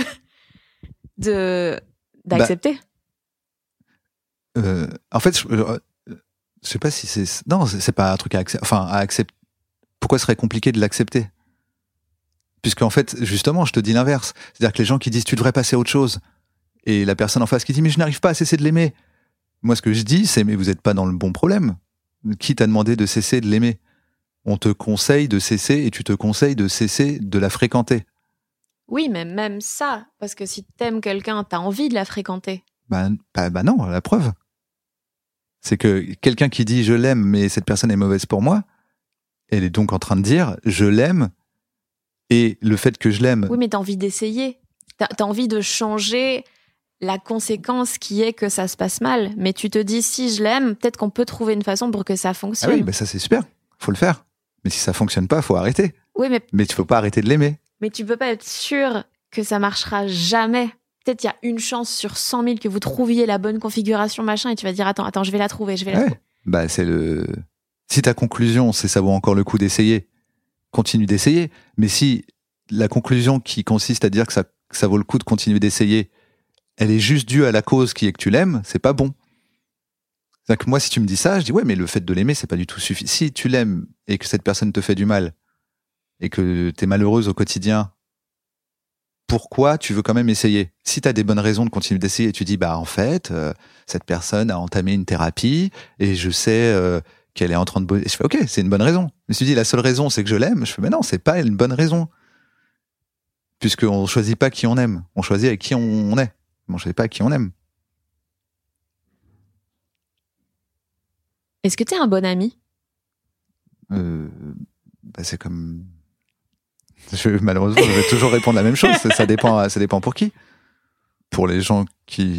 de d'accepter. Bah, euh, en fait, je, euh, je sais pas si c'est... Non, c'est, c'est pas un truc à accepter. Enfin, à accepter. Pourquoi ce serait compliqué de l'accepter ? Puisqu'en fait, justement, je te dis l'inverse. C'est-à-dire que les gens qui disent « tu devrais passer à autre chose » et la personne en face qui dit « mais je n'arrive pas à cesser de l'aimer ». Moi, ce que je dis, c'est « mais vous n'êtes pas dans le bon problème ». Qui t'a demandé de cesser de l'aimer ? On te conseille de cesser et tu te conseilles de cesser de la fréquenter. Oui, mais même ça, parce que si t'aimes quelqu'un, t'as envie de la fréquenter. Bah, bah, bah non, la preuve. C'est que quelqu'un qui dit « je l'aime, mais cette personne est mauvaise pour moi », elle est donc en train de dire « je l'aime » et le fait que je l'aime... Oui, mais t'as envie d'essayer. T'as, t'as envie de changer... la conséquence qui est que ça se passe mal, mais tu te dis si je l'aime, peut-être qu'on peut trouver une façon pour que ça fonctionne. Ah oui, bah ça c'est super, faut le faire. Mais si ça fonctionne pas, faut arrêter. Oui, mais mais tu faut pas arrêter de l'aimer. Mais tu peux pas être sûr que ça marchera jamais. Peut-être il y a une chance sur cent mille que vous trouviez la bonne configuration machin et tu vas dire attends attends je vais la trouver, je vais la ouais. trouver. Bah c'est le. Si ta conclusion c'est ça vaut encore le coup d'essayer, continue d'essayer. Mais si la conclusion qui consiste à dire que ça que ça vaut le coup de continuer d'essayer, elle est juste due à la cause qui est que tu l'aimes, c'est pas bon. C'est-à-dire que moi, si tu me dis ça, je dis ouais, mais le fait de l'aimer, c'est pas du tout suffisant. Si tu l'aimes et que cette personne te fait du mal et que t'es malheureuse au quotidien, pourquoi tu veux quand même essayer ? Si t'as des bonnes raisons de continuer d'essayer et tu dis bah en fait, euh, cette personne a entamé une thérapie et je sais euh, qu'elle est en train de bosser. Je fais ok, c'est une bonne raison. Mais si tu dis la seule raison c'est que je l'aime, je fais mais non, c'est pas une bonne raison. Puisqu'on choisit pas qui on aime, on choisit avec qui on est. Bon, je sais pas qui on aime. Est-ce que t'es un bon ami ? euh, bah C'est comme... Je, malheureusement, je vais toujours répondre la même chose. Ça dépend, ça dépend pour qui. Pour les gens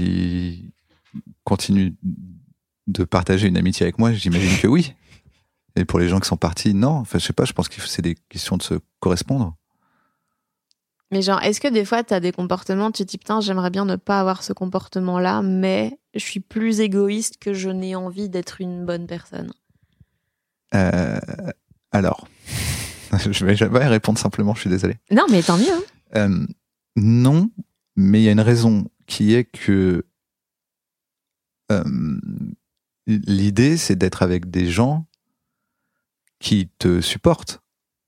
qui continuent de partager une amitié avec moi, j'imagine que oui. Et pour les gens qui sont partis, non. Enfin, je sais pas, je pense que c'est des questions de se correspondre. Mais genre, est-ce que des fois, t'as des comportements, tu te dis, putain, j'aimerais bien ne pas avoir ce comportement-là, mais je suis plus égoïste que je n'ai envie d'être une bonne personne. Euh, alors, je vais jamais répondre simplement, je suis désolé. Non, mais tant mieux. Hein. Euh, non, mais il y a une raison qui est que euh, l'idée, c'est d'être avec des gens qui te supportent.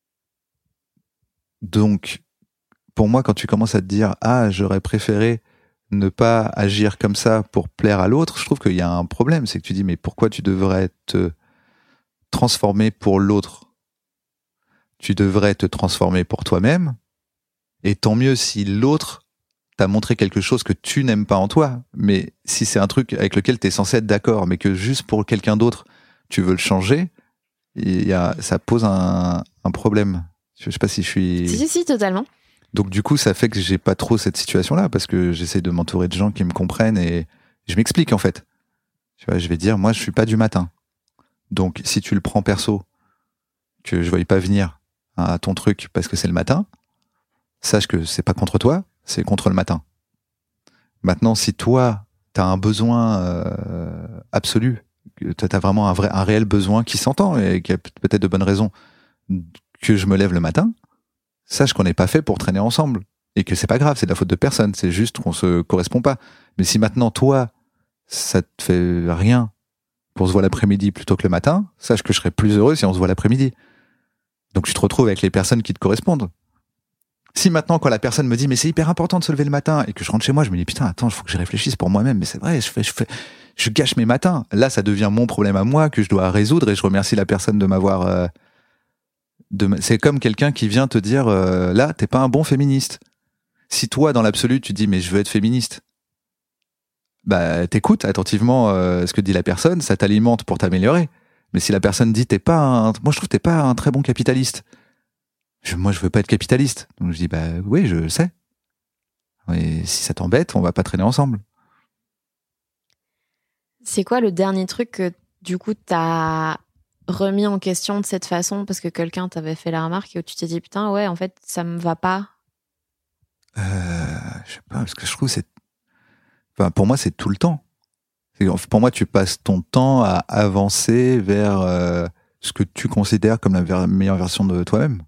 Donc, pour moi, quand tu commences à te dire « Ah, j'aurais préféré ne pas agir comme ça pour plaire à l'autre », je trouve qu'il y a un problème. C'est que tu dis « Mais pourquoi tu devrais te transformer pour l'autre ? Tu devrais te transformer pour toi-même. Et tant mieux si l'autre t'a montré quelque chose que tu n'aimes pas en toi. Mais si c'est un truc avec lequel tu es censé être d'accord, mais que juste pour quelqu'un d'autre, tu veux le changer, il y a, ça pose un, un problème. Je sais pas si je suis... Si, si, si, totalement. Donc du coup, ça fait que j'ai pas trop cette situation-là, parce que j'essaie de m'entourer de gens qui me comprennent et je m'explique en fait. Tu vois, je vais dire, moi, je suis pas du matin. Donc si tu le prends perso, que je voyais pas venir à ton truc parce que c'est le matin, sache que c'est pas contre toi, c'est contre le matin. Maintenant, si toi, t'as un besoin euh, absolu, t'as vraiment un vrai, un réel besoin qui s'entend et qui a peut-être de bonnes raisons que je me lève le matin, sache qu'on n'est pas fait pour traîner ensemble et que c'est pas grave, c'est de la faute de personne, c'est juste qu'on se correspond pas. Mais si maintenant toi, ça te fait rien qu'on se voit l'après-midi plutôt que le matin, sache que je serais plus heureux si on se voit l'après-midi. Donc tu te retrouves avec les personnes qui te correspondent. Si maintenant quand la personne me dit mais c'est hyper important de se lever le matin et que je rentre chez moi, je me dis putain attends, il faut que je réfléchisse pour moi-même, mais c'est vrai, je fais, je fais, je gâche mes matins. Là ça devient mon problème à moi que je dois résoudre et je remercie la personne de m'avoir. Euh, de, c'est comme quelqu'un qui vient te dire euh, là t'es pas un bon féministe. Si toi dans l'absolu tu dis mais je veux être féministe, bah t'écoutes attentivement euh, ce que dit la personne, ça t'alimente pour t'améliorer. Mais si la personne dit t'es pas un, moi je trouve que t'es pas un très bon capitaliste. Je, moi, je veux pas être capitaliste. Donc, je dis, bah oui, je le sais. Et si ça t'embête, on va pas traîner ensemble. C'est quoi le dernier truc que, du coup, t'as remis en question de cette façon parce que quelqu'un t'avait fait la remarque et où tu t'es dit, putain, ouais, en fait, ça me va pas? Euh, je sais pas, parce que je trouve que c'est... Enfin, pour moi, c'est tout le temps. C'est, pour moi, tu passes ton temps à avancer vers euh, ce que tu considères comme la ver- meilleure version de toi-même.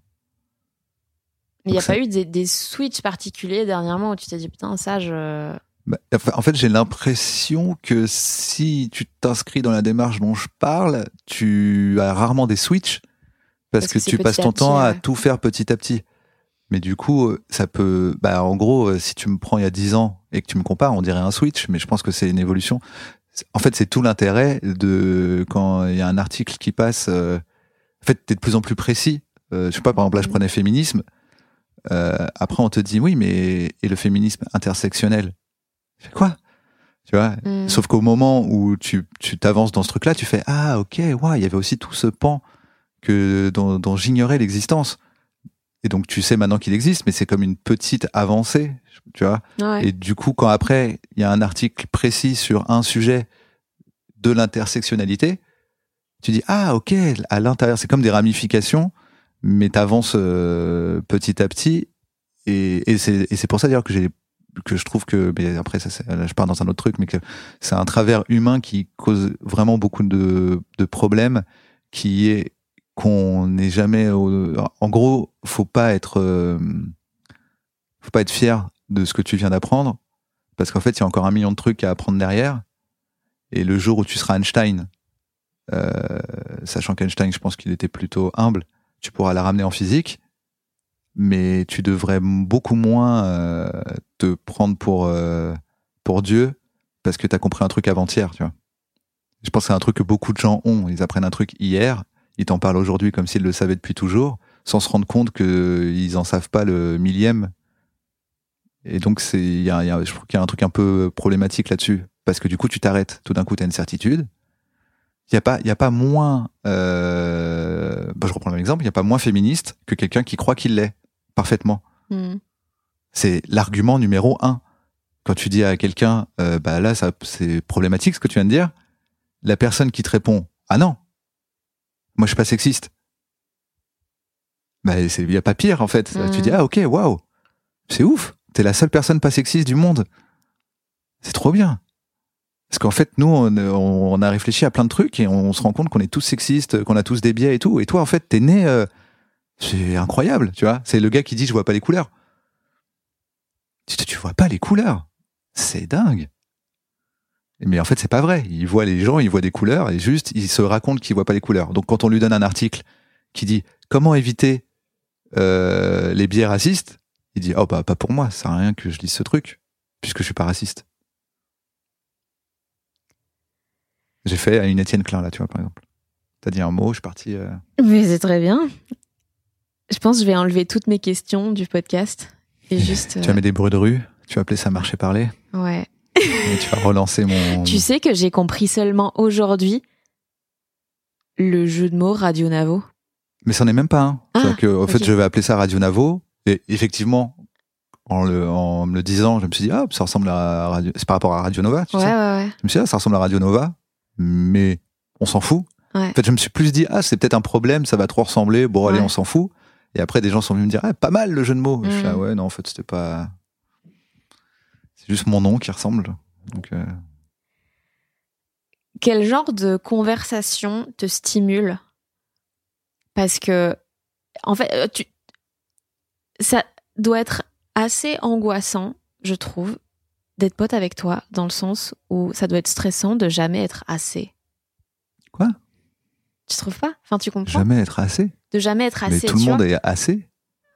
Mais il n'y a pas eu des, des switches particuliers dernièrement où tu t'es dit, putain, ça, je... Bah, en fait, j'ai l'impression que si tu t'inscris dans la démarche dont je parle, tu as rarement des switches parce, parce que, que tu passes ton petit, temps ouais. à tout faire petit à petit. Mais du coup, ça peut... Bah, en gros, si tu me prends il y a dix ans et que tu me compares, on dirait un switch, mais je pense que c'est une évolution. En fait, c'est tout l'intérêt de... Quand il y a un article qui passe... Euh... En fait, t'es de plus en plus précis. Euh, je sais pas, par exemple, là, je prenais féminisme. Euh, après on te dit oui mais et le féminisme intersectionnel, tu fais quoi, tu vois, mm. Sauf qu'au moment où tu tu t'avances dans ce truc là tu fais ah ok ouais il y avait aussi tout ce pan que dont, dont j'ignorais l'existence et donc tu sais maintenant qu'il existe mais c'est comme une petite avancée, tu vois, ouais. Et du coup quand après il y a un article précis sur un sujet de l'intersectionnalité tu dis ah ok à l'intérieur c'est comme des ramifications mais t'avances euh, petit à petit et, et c'est et c'est pour ça d'ailleurs que j'ai que je trouve que mais après ça c'est, là je pars dans un autre truc mais que c'est un travers humain qui cause vraiment beaucoup de de problèmes qui est qu'on n'est jamais au, en gros faut pas être euh, faut pas être fier de ce que tu viens d'apprendre parce qu'en fait il y a encore un million de trucs à apprendre derrière et le jour où tu seras Einstein euh, sachant qu'Einstein je pense qu'il était plutôt humble tu pourras la ramener en physique, mais tu devrais beaucoup moins euh, te prendre pour euh, pour Dieu parce que t'as compris un truc avant-hier, tu vois. Je pense que c'est un truc que beaucoup de gens ont. Ils apprennent un truc hier, ils t'en parlent aujourd'hui comme s'ils le savaient depuis toujours, sans se rendre compte qu'ils en savent pas le millième. Et donc c'est, il y a, y a, je trouve qu'il y a un truc un peu problématique là-dessus, parce que du coup tu t'arrêtes. Tout d'un coup t'as une certitude. Il y a pas, il y a pas moins. Euh... Bah, je reprends le même exemple. Il y a pas moins féministe que quelqu'un qui croit qu'il l'est parfaitement. Mm. C'est l'argument numéro un. Quand tu dis à quelqu'un, euh, bah là, ça, c'est problématique ce que tu viens de dire. La personne qui te répond, ah non, Moi, je suis pas sexiste. Bah, il y a pas pire, en fait. Mmh. Tu dis, ah, ok, waouh. C'est ouf. T'es la seule personne pas sexiste du monde. C'est trop bien. Parce qu'en fait, nous, on, on a réfléchi à plein de trucs et on se rend compte qu'on est tous sexistes, qu'on a tous des biais et tout. Et toi, en fait, t'es né, euh, c'est incroyable, tu vois. C'est le gars qui dit, je vois pas les couleurs. Tu, tu vois pas les couleurs. C'est dingue. Mais en fait, c'est pas vrai. Il voit les gens, il voit des couleurs et juste, il se raconte qu'il voit pas les couleurs. Donc, quand on lui donne un article qui dit comment éviter euh, les biais racistes, il dit oh bah pas pour moi, ça sert à rien que je lise ce truc puisque je suis pas raciste. J'ai fait à une Étienne Klein là, tu vois par exemple. T'as dit un mot, je suis parti. Euh... Mais c'est très bien. Je pense que je vais enlever toutes mes questions du podcast et juste. Tu vas mettre des bruits de rue. Tu vas appeler ça marcher parler. Ouais. Et tu vas relancer mon. Tu sais que j'ai compris seulement aujourd'hui le jeu de mots Radio Navo. Mais c'en est même pas un. Ah, C'est-à-dire que, en okay. fait, je vais appeler ça Radio Navo. Et effectivement, en, le, en me le disant, je me suis dit, ah, ça ressemble à Radio. C'est par rapport à Radio Nova, tu ouais, sais. Ouais, ouais. Je me suis dit, ah, ça ressemble à Radio Nova, mais on s'en fout. Ouais. En fait, je me suis plus dit, ah, c'est peut-être un problème, ça va trop ressembler. Bon, allez, ouais. on s'en fout. Et après, des gens sont venus me dire, ah, pas mal le jeu de mots. Mmh. Je suis là, ouais, non, en fait, c'était pas. C'est juste mon nom qui ressemble. Donc. Euh... Quel genre de conversation te stimule ? Parce que, en fait, tu... ça doit être assez angoissant, je trouve, d'être pote avec toi, dans le sens où ça doit être stressant de jamais être assez. Quoi ? Tu trouves pas ? Enfin, tu comprends ? Jamais être assez ? De jamais être assez, mais tout le monde vois ? est assez ?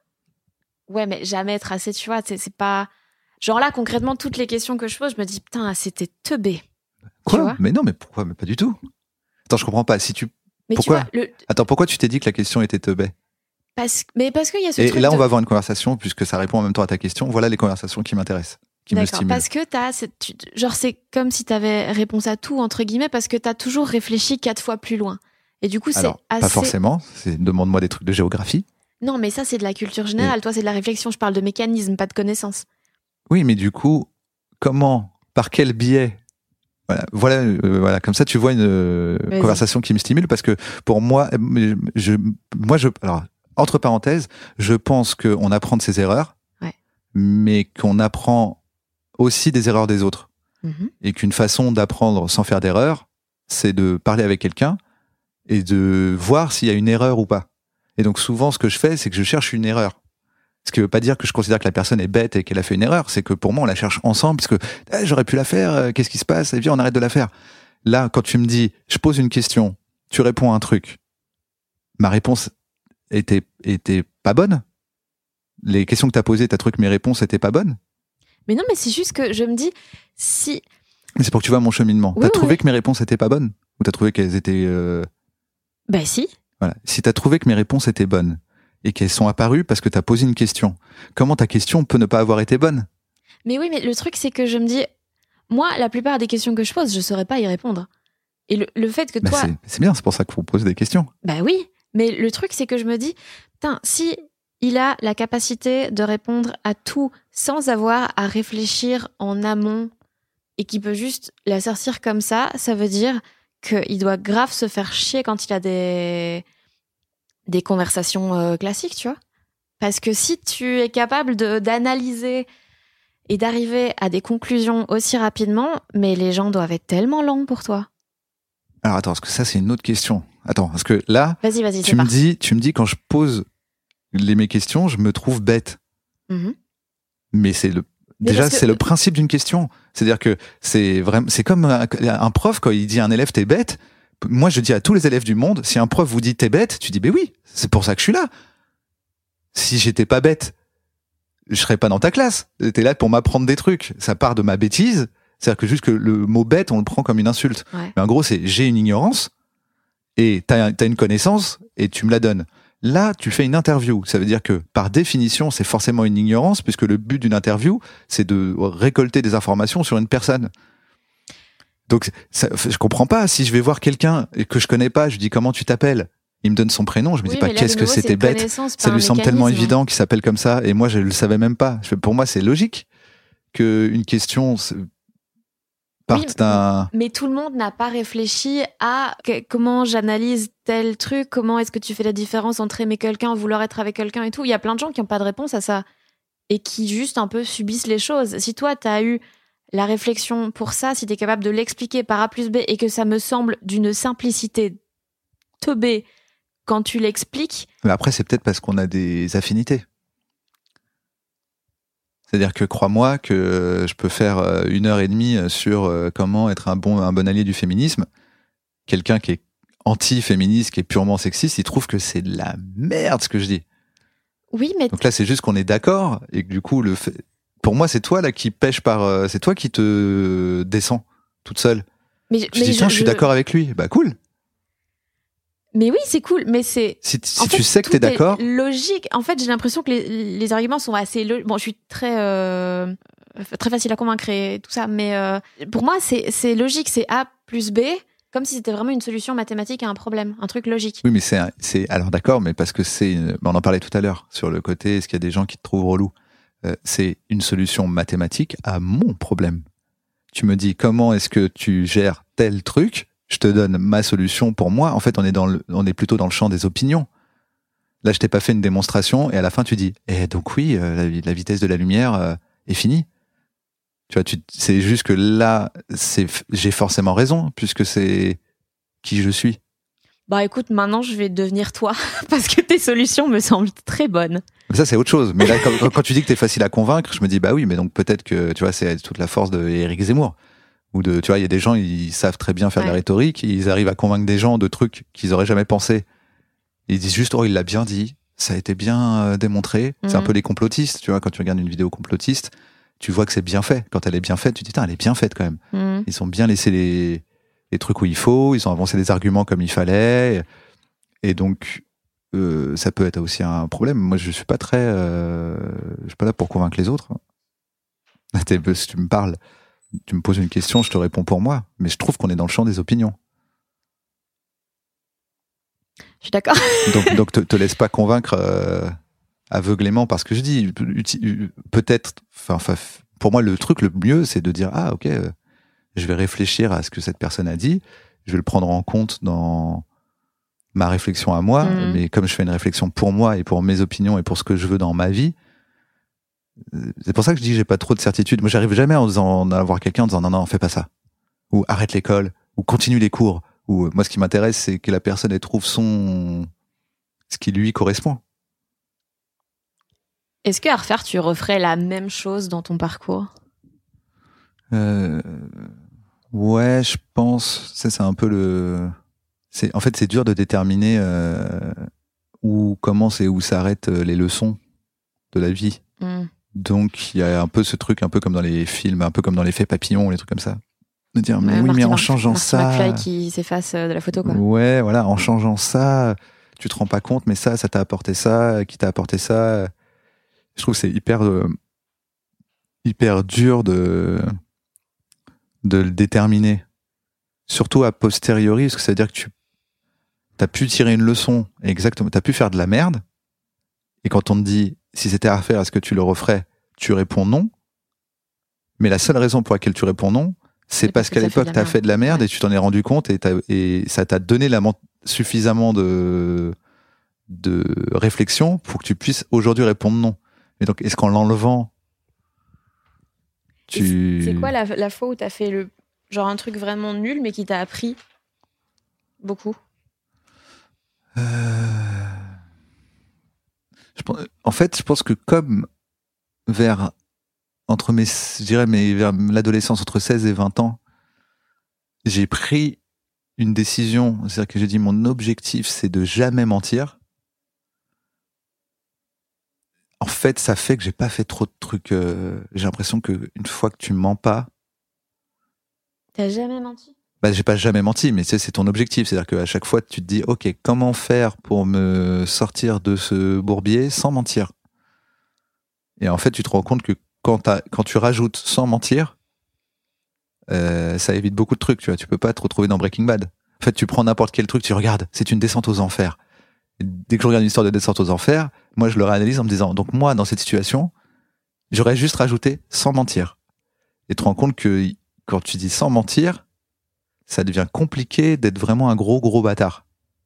Ouais, mais jamais être assez, tu vois, c'est, c'est pas... Genre là, concrètement, toutes les questions que je pose, je me dis, putain, c'était teubé. Quoi ? Mais non, mais pourquoi ? Mais pas du tout. Attends, je comprends pas. Si tu... Mais pourquoi ? Tu vois, le... Attends, pourquoi tu t'es dit que la question était teubé ? Parce... Mais parce qu'il y a ce Et truc là, on de... va avoir une conversation, puisque ça répond en même temps à ta question. Voilà les conversations qui m'intéressent, qui D'accord, me stimulent. Parce que t'as cette... tu... Genre, c'est comme si t'avais réponse à tout, entre guillemets, parce que t'as toujours réfléchi quatre fois plus loin. Et du coup, c'est Alors, assez... pas forcément. C'est... Demande-moi des trucs de géographie. Non, mais ça, c'est de la culture générale. Et... Toi, c'est de la réflexion. Je parle de mécanisme, pas de connaissance. Oui, mais du coup, comment, par quel biais ? Voilà, voilà, euh, voilà, comme ça tu vois une euh, conversation qui me stimule parce que pour moi, je, moi je, alors entre parenthèses, je pense qu'on apprend de ses erreurs, ouais. mais qu'on apprend aussi des erreurs des autres, mm-hmm. et qu'une façon d'apprendre sans faire d'erreur, c'est de parler avec quelqu'un et de voir s'il y a une erreur ou pas. Et donc souvent, ce que je fais, c'est que je cherche une erreur. Ce qui veut pas dire que je considère que la personne est bête et qu'elle a fait une erreur. C'est que pour moi, on la cherche ensemble parce que eh, j'aurais pu la faire. Euh, qu'est-ce qui se passe ? Et puis on arrête de la faire. Là, quand tu me dis, je pose une question, tu réponds à un truc. Ma réponse était était pas bonne. Les questions que t'as posées, t'as trouvé que mes réponses étaient pas bonnes. Mais non, mais c'est juste que je me dis si. Mais c'est pour que tu vois mon cheminement. Oui, t'as oui, trouvé oui. que mes réponses étaient pas bonnes ou t'as trouvé qu'elles étaient. Euh... Bah si. Voilà. Si t'as trouvé que mes réponses étaient bonnes. Et qu'elles sont apparues parce que tu as posé une question. Comment ta question peut ne pas avoir été bonne ? Mais oui, mais le truc, c'est que je me dis, moi, la plupart des questions que je pose, je ne saurais pas y répondre. Et le, le fait que bah toi... C'est, c'est bien, c'est pour ça qu'il faut poser des questions. Bah oui, mais le truc, c'est que je me dis, putain, si il a la capacité de répondre à tout sans avoir à réfléchir en amont et qu'il peut juste la sortir comme ça, ça veut dire qu'il doit grave se faire chier quand il a des... des conversations euh, classiques, tu vois. Parce que si tu es capable de, d'analyser et d'arriver à des conclusions aussi rapidement, mais les gens doivent être tellement lents pour toi. Alors attends, parce que ça, c'est une autre question. Attends, parce que là, vas-y, vas-y, tu, me dis, tu me dis, quand je pose les, mes questions, je me trouve bête. Mm-hmm. Mais c'est le... Mais Déjà, que... c'est le principe d'une question. C'est-à-dire que c'est vraiment, c'est comme un, un prof, quand il dit à un élève, t'es bête. Moi, je dis à tous les élèves du monde, si un prof vous dit t'es bête, tu dis ben oui, c'est pour ça que je suis là. Si j'étais pas bête, je serais pas dans ta classe. T'es là pour m'apprendre des trucs. Ça part de ma bêtise. C'est-à-dire que juste que le mot bête, on le prend comme une insulte. Ouais. Mais en gros, c'est j'ai une ignorance et t'as, t'as une connaissance et tu me la donnes. Là, tu fais une interview. Ça veut dire que par définition, c'est forcément une ignorance puisque le but d'une interview, c'est de récolter des informations sur une personne. Donc, ça, je comprends pas. Si je vais voir quelqu'un que je connais pas, je lui dis comment tu t'appelles. Il me donne son prénom. Je me oui, dis pas qu'est-ce que c'était bête. Ça lui semble tellement évident qu'il s'appelle comme ça. Et moi, je le savais même pas. Je, pour moi, c'est logique qu'une question. partent oui, d'un... Mais tout le monde n'a pas réfléchi à que, comment j'analyse tel truc, comment est-ce que tu fais la différence entre aimer quelqu'un, vouloir être avec quelqu'un et tout. Il y a plein de gens qui n'ont pas de réponse à ça et qui juste un peu subissent les choses. Si toi, tu as eu la réflexion pour ça, si tu es capable de l'expliquer par A plus B et que ça me semble d'une simplicité teubée quand tu l'expliques... Mais après, c'est peut-être parce qu'on a des affinités. C'est-à-dire que crois-moi que je peux faire une heure et demie sur comment être un bon, un bon allié du féminisme. Quelqu'un qui est anti-féministe, qui est purement sexiste, il trouve que c'est de la merde ce que je dis. Oui, mais... Donc là, c'est juste qu'on est d'accord et que du coup, le fait... pour moi, c'est toi là qui pêche par... C'est toi qui te descends toute seule. Mais, tu mais dis, tiens, je, je suis je... d'accord avec lui. Bah cool. Mais oui, c'est cool, mais c'est... Si, si en tu fait, sais que t'es d'accord... logique. En fait, j'ai l'impression que les, les arguments sont assez... Lo... Bon, je suis très... Euh, très facile à convaincre et tout ça, mais euh, pour moi, c'est, c'est logique. C'est A plus B, comme si c'était vraiment une solution mathématique à un problème, un truc logique. Oui, mais c'est... c'est alors d'accord, mais parce que c'est... On en parlait tout à l'heure, sur le côté, est-ce qu'il y a des gens qui te trouvent relou ? euh, C'est une solution mathématique à mon problème. Tu me dis, comment est-ce que tu gères tel truc ? Je te donne ma solution pour moi. En fait, on est dans le, on est plutôt dans le champ des opinions. Là, je t'ai pas fait une démonstration et à la fin, tu dis, eh, donc oui, euh, la, la vitesse de la lumière euh, est finie. Tu vois, tu, c'est juste que là, c'est, j'ai forcément raison puisque c'est qui je suis. Bah écoute, maintenant, je vais devenir toi parce que tes solutions me semblent très bonnes. Mais ça, c'est autre chose. Mais là, quand, quand tu dis que t'es facile à convaincre, je me dis, bah oui, mais donc peut-être que, tu vois, c'est toute la force de Éric Zemmour. Ou de, tu vois, il y a des gens, ils savent très bien faire ouais. de la rhétorique, ils arrivent à convaincre des gens de trucs qu'ils auraient jamais pensé. Ils disent juste, oh, il l'a bien dit, ça a été bien euh, démontré. Mmh. C'est un peu les complotistes, tu vois, quand tu regardes une vidéo complotiste, tu vois que c'est bien fait. Quand elle est bien faite, tu te dis, elle est bien faite quand même. Mmh. Ils ont bien laissé les, les trucs où il faut, ils ont avancé des arguments comme il fallait. Et donc, euh, ça peut être aussi un problème. Moi, je suis pas très, euh, je suis pas là pour convaincre les autres. Si tu me parles, tu me poses une question, je te réponds pour moi. Mais je trouve qu'on est dans le champ des opinions. Je suis d'accord. donc, donc te, te laisse pas convaincre euh, aveuglément par ce que je dis. Peut-être, enfin, pour moi, le truc le mieux, c'est de dire, ah, ok, euh, je vais réfléchir à ce que cette personne a dit, je vais le prendre en compte dans ma réflexion à moi, mmh. mais comme je fais une réflexion pour moi et pour mes opinions et pour ce que je veux dans ma vie, c'est pour ça que je dis que j'ai pas trop de certitude. Moi, j'arrive jamais en disant, à voir quelqu'un en disant non, non, fais pas ça. Ou arrête l'école. Ou continue les cours. Ou moi, ce qui m'intéresse, c'est que la personne, elle trouve son, ce qui lui correspond. Est-ce qu'à refaire, tu referais la même chose dans ton parcours ? euh... Ouais, je pense. Ça, c'est un peu le, c'est, en fait, c'est dur de déterminer, euh, où commencent et où s'arrêtent les leçons de la vie. Mm. Donc, il y a un peu ce truc, un peu comme dans les films, un peu comme dans l'effet papillon, les trucs comme ça. De dire, mais ouais, oui, Marty, mais en changeant Marty ça. McFly qui s'efface de la photo, quoi. Ouais, voilà, en changeant ça, tu te rends pas compte, mais ça, ça t'a apporté ça, qui t'a apporté ça. Je trouve que c'est hyper, euh, hyper dur de, de le déterminer. Surtout a posteriori, parce que ça veut dire que tu as pu tirer une leçon, exactement, tu as pu faire de la merde, et quand on te dit, si c'était à refaire, est-ce que tu le referais ? Tu réponds non. Mais la seule raison pour laquelle tu réponds non, c'est, c'est parce, parce qu'à l'époque, tu as fait de la merde ouais. et tu t'en es rendu compte et, et ça t'a donné la, suffisamment de, de réflexion pour que tu puisses aujourd'hui répondre non. Mais donc, est-ce qu'en l'enlevant, tu... C'est quoi la, la fois où tu as fait le, genre un truc vraiment nul mais qui t'a appris beaucoup ? euh... je pense, En fait, je pense que comme vers... entre mes, je dirais, mes, vers l'adolescence, entre seize et vingt ans, j'ai pris une décision. C'est-à-dire que j'ai dit, mon objectif, c'est de jamais mentir. En fait, ça fait que j'ai pas fait trop de trucs. Euh, j'ai l'impression que une fois que tu mens pas. T'as jamais menti? Bah, j'ai pas jamais menti, mais tu sais, c'est ton objectif. C'est-à-dire qu'à chaque fois, tu te dis, ok, comment faire pour me sortir de ce bourbier sans mentir? Et en fait, tu te rends compte que Quand, quand tu rajoutes sans mentir, euh, ça évite beaucoup de trucs. Tu vois, tu peux pas te retrouver dans Breaking Bad. En fait, tu prends n'importe quel truc, tu regardes, c'est une descente aux enfers. Et dès que je regarde une histoire de descente aux enfers, moi, je le réanalyse en me disant, donc moi, dans cette situation, j'aurais juste rajouté sans mentir. Et te rends compte que quand tu dis sans mentir, ça devient compliqué d'être vraiment un gros gros bâtard.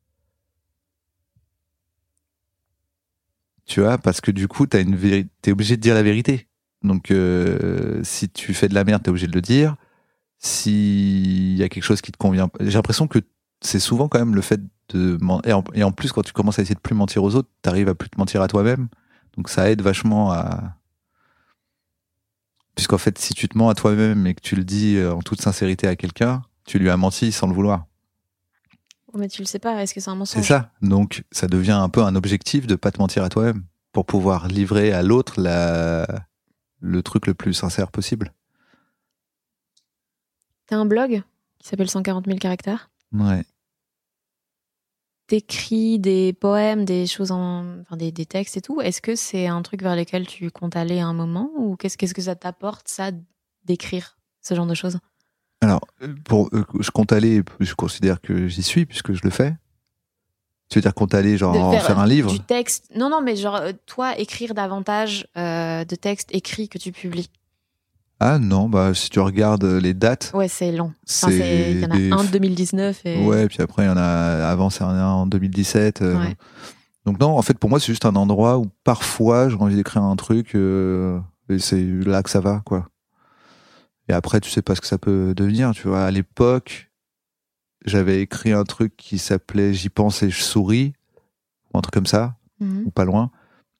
Tu vois, parce que du coup, t'as une véri- t'es obligé de dire la vérité. Donc, euh, si tu fais de la merde, t'es obligé de le dire. S'il y a quelque chose qui te convient pas, j'ai l'impression que c'est souvent quand même le fait de men- et en, et en plus, quand tu commences à essayer de plus mentir aux autres, t'arrives à plus te mentir à toi-même. Donc, ça aide vachement à. Puisqu'en fait, si tu te mens à toi-même et que tu le dis euh, en toute sincérité à quelqu'un, tu lui as menti sans le vouloir. Mais tu le sais pas, est-ce que c'est un mensonge? C'est ça. Donc, ça devient un peu un objectif de pas te mentir à toi-même pour pouvoir livrer à l'autre la... le truc le plus sincère possible. T'as un blog qui s'appelle cent quarante mille caractères. Ouais. T'écris des poèmes, des choses en, enfin des, des textes et tout. Est-ce que c'est un truc vers lequel tu comptes aller à un moment, ou qu'est-ce, qu'est-ce que ça t'apporte, ça, d'écrire ce genre de choses? Alors, pour, euh, je compte aller, je considère que j'y suis puisque je le fais. Tu veux dire compte aller, genre De en faire faire un livre? Du texte. Non, non, mais genre, euh, toi, écrire davantage euh, de textes écrits que tu publies. Ah non, bah si tu regardes les dates, Ouais, c'est long. Enfin, c'est c'est- il y en a des- un de deux mille dix-neuf et... ouais, puis après il y en a avant, c'est un en deux mille dix-sept. euh, Ouais. Donc non, en fait pour moi c'est juste un endroit où parfois j'ai envie d'écrire un truc euh, et c'est là que ça va, quoi. Et après tu sais pas ce que ça peut devenir, tu vois. À l'époque, j'avais écrit un truc qui s'appelait J'y pense et je souris, ou un truc comme ça, Mhm. ou pas loin.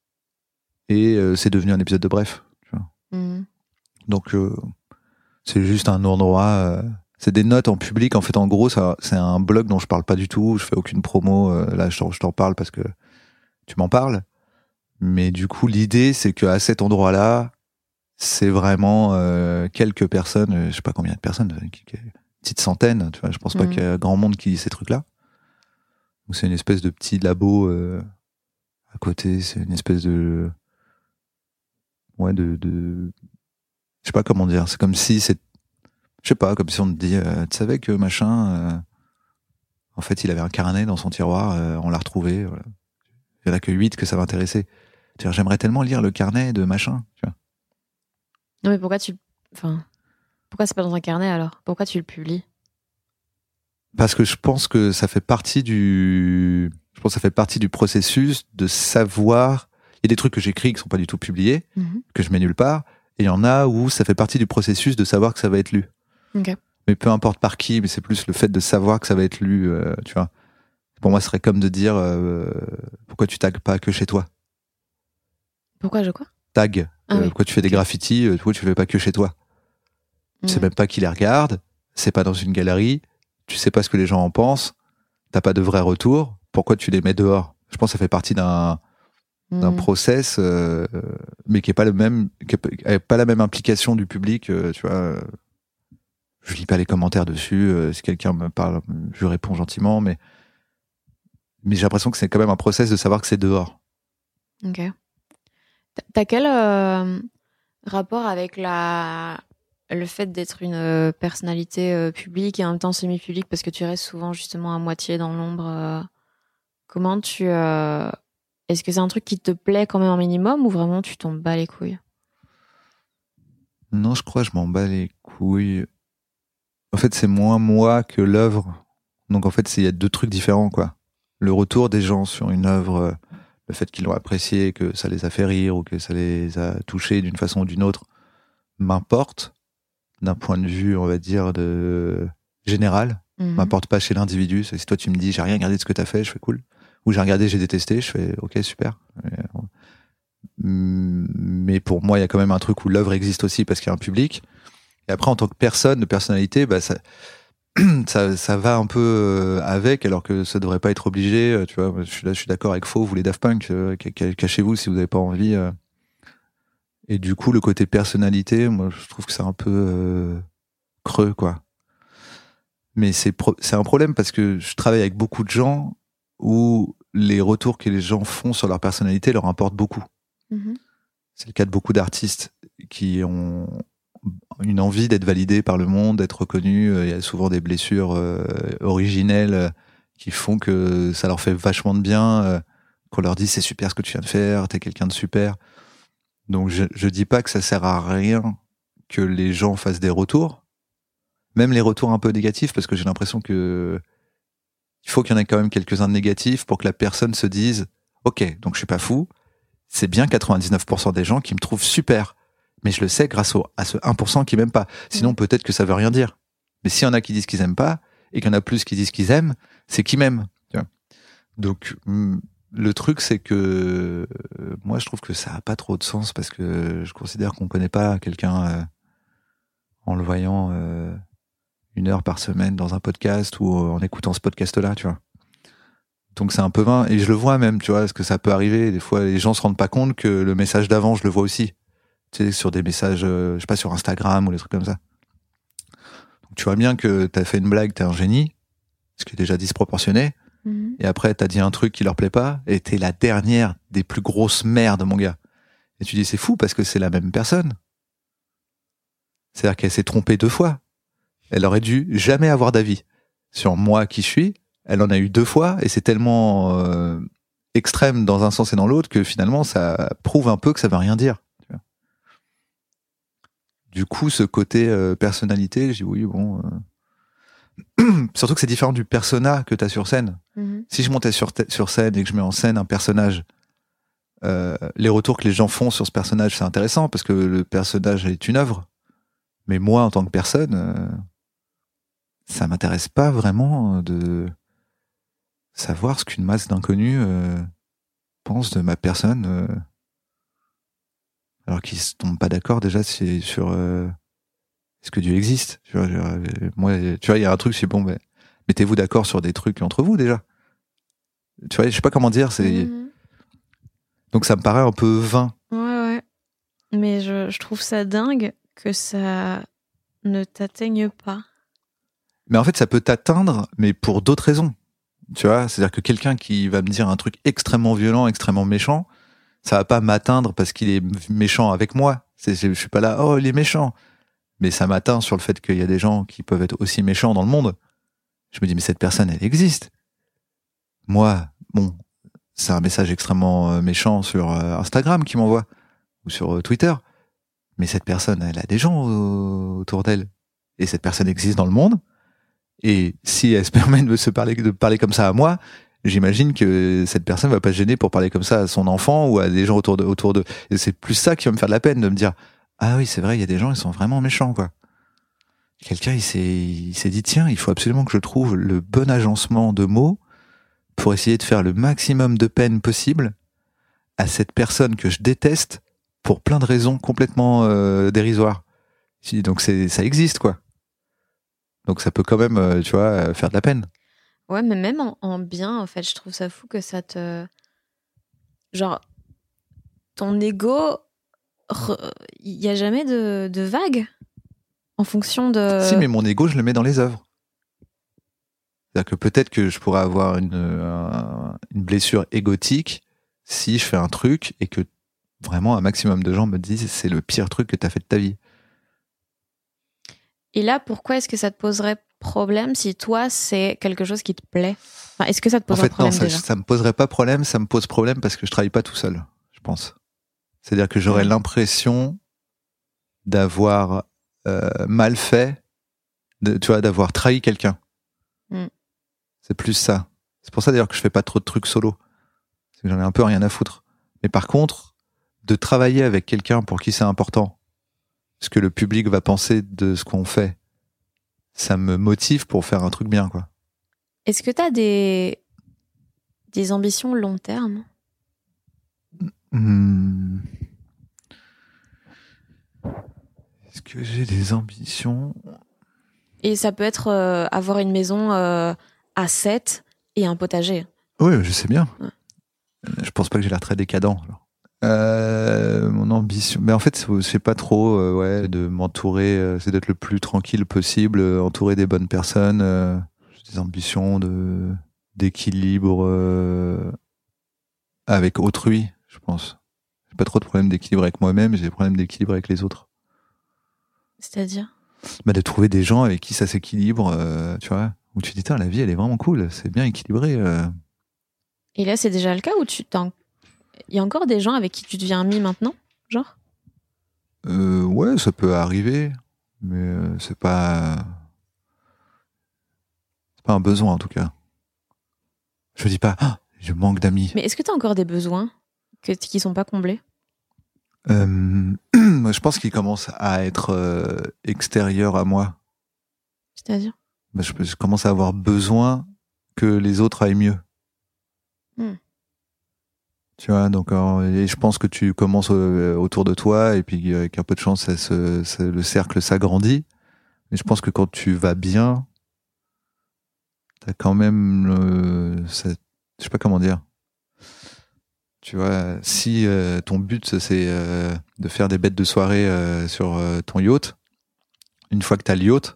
Et euh, c'est devenu un épisode de Bref, tu vois. Mhm. Donc euh, c'est juste un endroit. Euh, c'est des notes en public. En fait, en gros, ça, c'est un blog dont je parle pas du tout. Je fais aucune promo. Euh, là, je t'en, je t'en parle parce que tu m'en parles. Mais du coup, l'idée, c'est qu'à cet endroit-là, c'est vraiment euh, quelques personnes. euh, Je sais pas combien de personnes, euh, qui- qui- une petite centaine. Tu vois, je pense pas Mhm. qu'il y a grand monde qui lit ces trucs-là. Donc c'est une espèce de petit labo euh, à côté. C'est une espèce de ouais de, de je sais pas comment dire. C'est comme si c'est Je sais pas, comme si on te dit, euh, tu savais que machin, euh, en fait, il avait un carnet dans son tiroir, euh, on l'a retrouvé. Voilà. Il y en a que huit que ça m'intéressait. C'est-à-dire, j'aimerais tellement lire le carnet de machin. Tu vois. Non, mais pourquoi tu... Enfin, pourquoi c'est pas dans un carnet, alors? Pourquoi tu le publies? Parce que je pense que ça fait partie du, je pense que ça fait partie du processus de savoir. Il y a des trucs que j'écris qui sont pas du tout publiés, Mhm. que je mets nulle part, et il y en a où ça fait partie du processus de savoir que ça va être lu. Ok. Mais peu importe par qui, mais c'est plus le fait de savoir que ça va être lu, euh, tu vois. Pour moi, ce serait comme de dire, euh, pourquoi tu tagues pas que chez toi? Pourquoi je quoi? Tag. Ah Euh, oui. Pourquoi tu fais des Ok. graffitis, euh, pourquoi tu fais pas que chez toi? Tu sais Mhm. même pas qui les regarde, c'est pas dans une galerie, tu sais pas ce que les gens en pensent, t'as pas de vrai retour, pourquoi tu les mets dehors? Je pense que ça fait partie d'un, d'un Mhm. process, euh, mais qui est pas le même, qui est pas la même implication du public, euh, tu vois. Je lis pas les commentaires dessus, euh, si quelqu'un me parle, je réponds gentiment, mais, mais j'ai l'impression que c'est quand même un process de savoir que c'est dehors. Ok. T'as- T'as quel euh, rapport avec la... le fait d'être une euh, personnalité euh, publique et en même temps semi-publique, parce que tu restes souvent justement à moitié dans l'ombre. euh, Comment tu... euh, Est-ce que c'est un truc qui te plaît quand même un minimum, ou vraiment tu t'en bats les couilles? Non, je crois que je m'en bats les couilles. En fait, c'est moins moi que l'œuvre. Donc en fait, c'est- il y a deux trucs différents, quoi. Le retour des gens sur une œuvre, euh, le fait qu'ils l'ont appréciée, que ça les a fait rire ou que ça les a touchés d'une façon ou d'une autre, m'importe d'un point de vue, on va dire, de général. Mhm. M'importe pas chez l'individu. C'est si toi tu me dis j'ai rien regardé de ce que t'as fait, je fais cool. Ou j'ai regardé, j'ai détesté, je fais ok super. Mais pour moi, il y a quand même un truc où l'œuvre existe aussi parce qu'il y a un public. Et après, en tant que personne, de personnalité, bah ça, ça, ça va un peu avec, alors que ça devrait pas être obligé. Tu vois, je suis là, je suis d'accord avec Faux, vous les Daft Punk, euh, cachez-vous si vous n'avez pas envie. Euh. Et du coup, le côté personnalité, moi, je trouve que c'est un peu euh, creux, quoi. Mais c'est pro- c'est un problème parce que je travaille avec beaucoup de gens où les retours que les gens font sur leur personnalité leur importent beaucoup. Mhm. C'est le cas de beaucoup d'artistes qui ont une envie d'être validés par le monde, d'être reconnus. Il y a souvent des blessures euh, originelles euh, qui font que ça leur fait vachement de bien, euh, qu'on leur dit c'est super ce que tu viens de faire, t'es quelqu'un de super. Donc je, je dis pas que ça sert à rien que les gens fassent des retours, même les retours un peu négatifs, parce que j'ai l'impression que il faut qu'il y en ait quand même quelques-uns de négatifs pour que la personne se dise « Ok, donc je suis pas fou, c'est bien quatre-vingt-dix-neuf pour cent des gens qui me trouvent super, mais je le sais grâce au, à ce un pour cent qui m'aiment pas. Sinon, mmh. peut-être que ça veut rien dire. Mais s'il y en a qui disent qu'ils aiment pas, et qu'il y en a plus qui disent qu'ils aiment, c'est qu'ils m'aiment. » Tu vois. Donc, le truc, c'est que euh, moi, je trouve que ça a pas trop de sens, parce que je considère qu'on connaît pas quelqu'un euh, en le voyant... Euh, une heure par semaine dans un podcast ou en écoutant ce podcast-là, tu vois. Donc c'est un peu vain, et je le vois même, tu vois, parce que ça peut arriver, des fois les gens se rendent pas compte que le message d'avant, je le vois aussi. Tu sais, sur des messages, euh, je sais pas, sur Instagram ou des trucs comme ça. Donc tu vois bien que t'as fait une blague, t'es un génie, ce qui est déjà disproportionné, mm-hmm. et après t'as dit un truc qui leur plaît pas, et t'es la dernière des plus grosses merdes, mon gars. Et tu dis, c'est fou, parce que c'est la même personne. C'est-à-dire qu'elle s'est trompée deux fois. Elle aurait dû jamais avoir d'avis sur moi qui je suis. Elle en a eu deux fois, et c'est tellement euh, extrême dans un sens et dans l'autre que finalement ça prouve un peu que ça veut rien dire. Tu vois. Du coup, ce côté euh, personnalité, je dis oui, bon. Euh... Surtout que c'est différent du persona que t'as sur scène. Mm-hmm. Si je montais sur, t- sur scène et que je mets en scène un personnage, euh, les retours que les gens font sur ce personnage, c'est intéressant parce que le personnage est une œuvre. Mais moi, en tant que personne. Euh... ça m'intéresse pas vraiment de savoir ce qu'une masse d'inconnus euh, pense de ma personne, euh, alors qu'ils se tombent pas d'accord déjà c'est sur euh, est-ce que Dieu existe. Tu vois, genre, moi, tu vois, il y a un truc, c'est bon, ben, mettez-vous d'accord sur des trucs entre vous déjà. Tu vois, je sais pas comment dire, c'est mmh. Donc ça me paraît un peu vain. Ouais, ouais. Mais je, je trouve ça dingue que ça ne t'atteigne pas. Mais en fait, ça peut t'atteindre, mais pour d'autres raisons. Tu vois, c'est-à-dire que quelqu'un qui va me dire un truc extrêmement violent, extrêmement méchant, ça va pas m'atteindre parce qu'il est méchant avec moi. C'est, je suis pas là, oh, il est méchant. Mais ça m'atteint sur le fait qu'il y a des gens qui peuvent être aussi méchants dans le monde. Je me dis, mais cette personne, elle existe. Moi, bon, c'est un message extrêmement méchant sur Instagram qui m'envoie, ou sur Twitter. Mais cette personne, elle a des gens autour d'elle. Et cette personne existe dans le monde. Et si elle se permet de se parler, de parler comme ça à moi, j'imagine que cette personne va pas se gêner pour parler comme ça à son enfant ou à des gens autour de, autour de. Et c'est plus ça qui va me faire de la peine, de me dire, ah oui, c'est vrai, il y a des gens, ils sont vraiment méchants, quoi. Quelqu'un, il s'est, il s'est dit, tiens, il faut absolument que je trouve le bon agencement de mots pour essayer de faire le maximum de peine possible à cette personne que je déteste pour plein de raisons complètement euh, dérisoires. Donc c'est, ça existe, quoi. Donc ça peut quand même, tu vois, faire de la peine. Ouais, mais même en, en bien, en fait, je trouve ça fou que ça te... Genre, ton ego, il n'y a jamais de, de vague en fonction de... Si, mais mon ego, je le mets dans les œuvres. C'est-à-dire que peut-être que je pourrais avoir une, un, une blessure égotique si je fais un truc et que vraiment un maximum de gens me disent c'est le pire truc que tu as fait de ta vie. Et là, pourquoi est-ce que ça te poserait problème si toi, c'est quelque chose qui te plaît ? Enfin, est-ce que ça te poserait en fait, problème non, ça, déjà ? ça me poserait pas problème, ça me pose problème parce que je travaille pas tout seul, je pense. C'est-à-dire que j'aurais mmh. l'impression d'avoir euh, mal fait, de, tu vois, d'avoir trahi quelqu'un. Mmh. C'est plus ça. C'est pour ça d'ailleurs que je fais pas trop de trucs solo. C'est que j'en ai un peu rien à foutre. Mais par contre, de travailler avec quelqu'un pour qui c'est important, ce que le public va penser de ce qu'on fait, ça me motive pour faire un truc bien, quoi. Est-ce que tu as des... des ambitions long terme ? mmh. Est-ce que j'ai des ambitions ? Et ça peut être euh, avoir une maison euh, à sept et un potager. Oui, je sais bien. Ouais. Je pense pas que j'ai l'air très décadent, alors. Euh, mon ambition, mais en fait, c'est, c'est pas trop, euh, ouais, de m'entourer, euh, c'est d'être le plus tranquille possible, euh, entourer des bonnes personnes. Euh, j'ai des ambitions de d'équilibre euh, avec autrui, je pense. J'ai pas trop de problèmes d'équilibre avec moi-même, j'ai des problèmes d'équilibre avec les autres. C'est-à-dire ? Bah, de trouver des gens avec qui ça s'équilibre, euh, tu vois, où tu dis, la vie, elle est vraiment cool, c'est bien équilibré. Euh. Et là, c'est déjà le cas où tu t'en... Il y a encore des gens avec qui tu deviens ami maintenant, genre ? euh, Ouais, ça peut arriver, mais euh, c'est pas... Pas un besoin, en tout cas. Je dis pas, ah, je manque d'amis. Mais est-ce que tu as encore des besoins que, qui sont pas comblés ? euh, Moi, je pense qu'ils commencent à être euh, extérieurs à moi. C'est-à-dire ? Ben, je, je commence à avoir besoin que les autres aillent mieux. Hmm. Tu vois, donc euh, et je pense que tu commences euh, autour de toi et puis avec un peu de chance, ça se, ça, le cercle s'agrandit. Mais je pense que quand tu vas bien, t'as quand même, euh, ça, je sais pas comment dire. Tu vois, si euh, ton but c'est euh, de faire des bêtes de soirée euh, sur euh, ton yacht, une fois que t'as le yacht,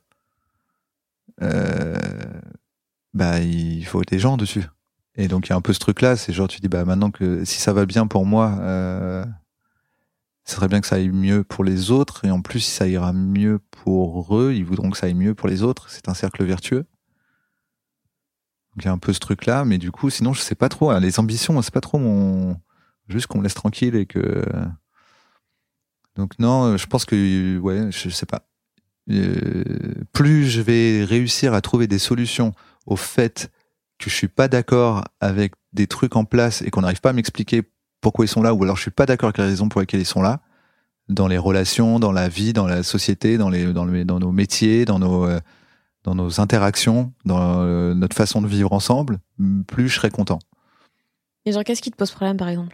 euh, bah il faut des gens dessus. Et donc il y a un peu ce truc-là, c'est genre tu dis bah maintenant que si ça va bien pour moi, euh, ça serait bien que ça aille mieux pour les autres, et en plus si ça ira mieux pour eux, ils voudront que ça aille mieux pour les autres. C'est un cercle vertueux. Donc il y a un peu ce truc-là, mais du coup sinon je sais pas trop. Hein, les ambitions, c'est pas trop mon, juste qu'on me laisse tranquille et que. Donc non, je pense que ouais, je sais pas. Euh, plus je vais réussir à trouver des solutions au fait que je suis pas d'accord avec des trucs en place et qu'on n'arrive pas à m'expliquer pourquoi ils sont là, ou alors je suis pas d'accord avec les raisons pour lesquelles ils sont là, dans les relations, dans la vie, dans la société, dans les, dans, le, dans nos métiers, dans nos, euh, dans nos interactions, dans euh, notre façon de vivre ensemble, plus je serai content. Et genre, qu'est-ce qui te pose problème, par exemple ?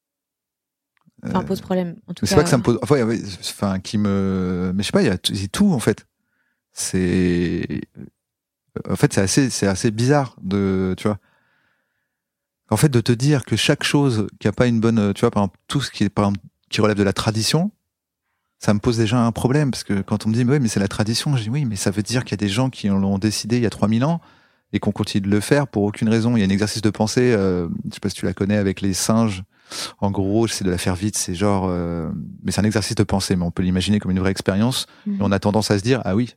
Enfin, pose problème, en tout c'est cas. pas que ça me pose, enfin, enfin qui me, mais je sais pas, il y a t- tout en fait. C'est, en fait, c'est assez, c'est assez bizarre de, tu vois. En fait, de te dire que chaque chose qui a pas une bonne, tu vois, par exemple, tout ce qui est, par exemple, qui relève de la tradition, ça me pose déjà un problème, parce que quand on me dit, oui, mais c'est la tradition, je dis oui, mais ça veut dire qu'il y a des gens qui l'ont décidé il y a trois mille ans et qu'on continue de le faire pour aucune raison. Il y a un exercice de pensée, euh, je sais pas si tu la connais, avec les singes. En gros, j'essaie de la faire vite, c'est genre, euh, mais c'est un exercice de pensée, mais on peut l'imaginer comme une vraie expérience. Mmh. Et on a tendance à se dire, ah oui,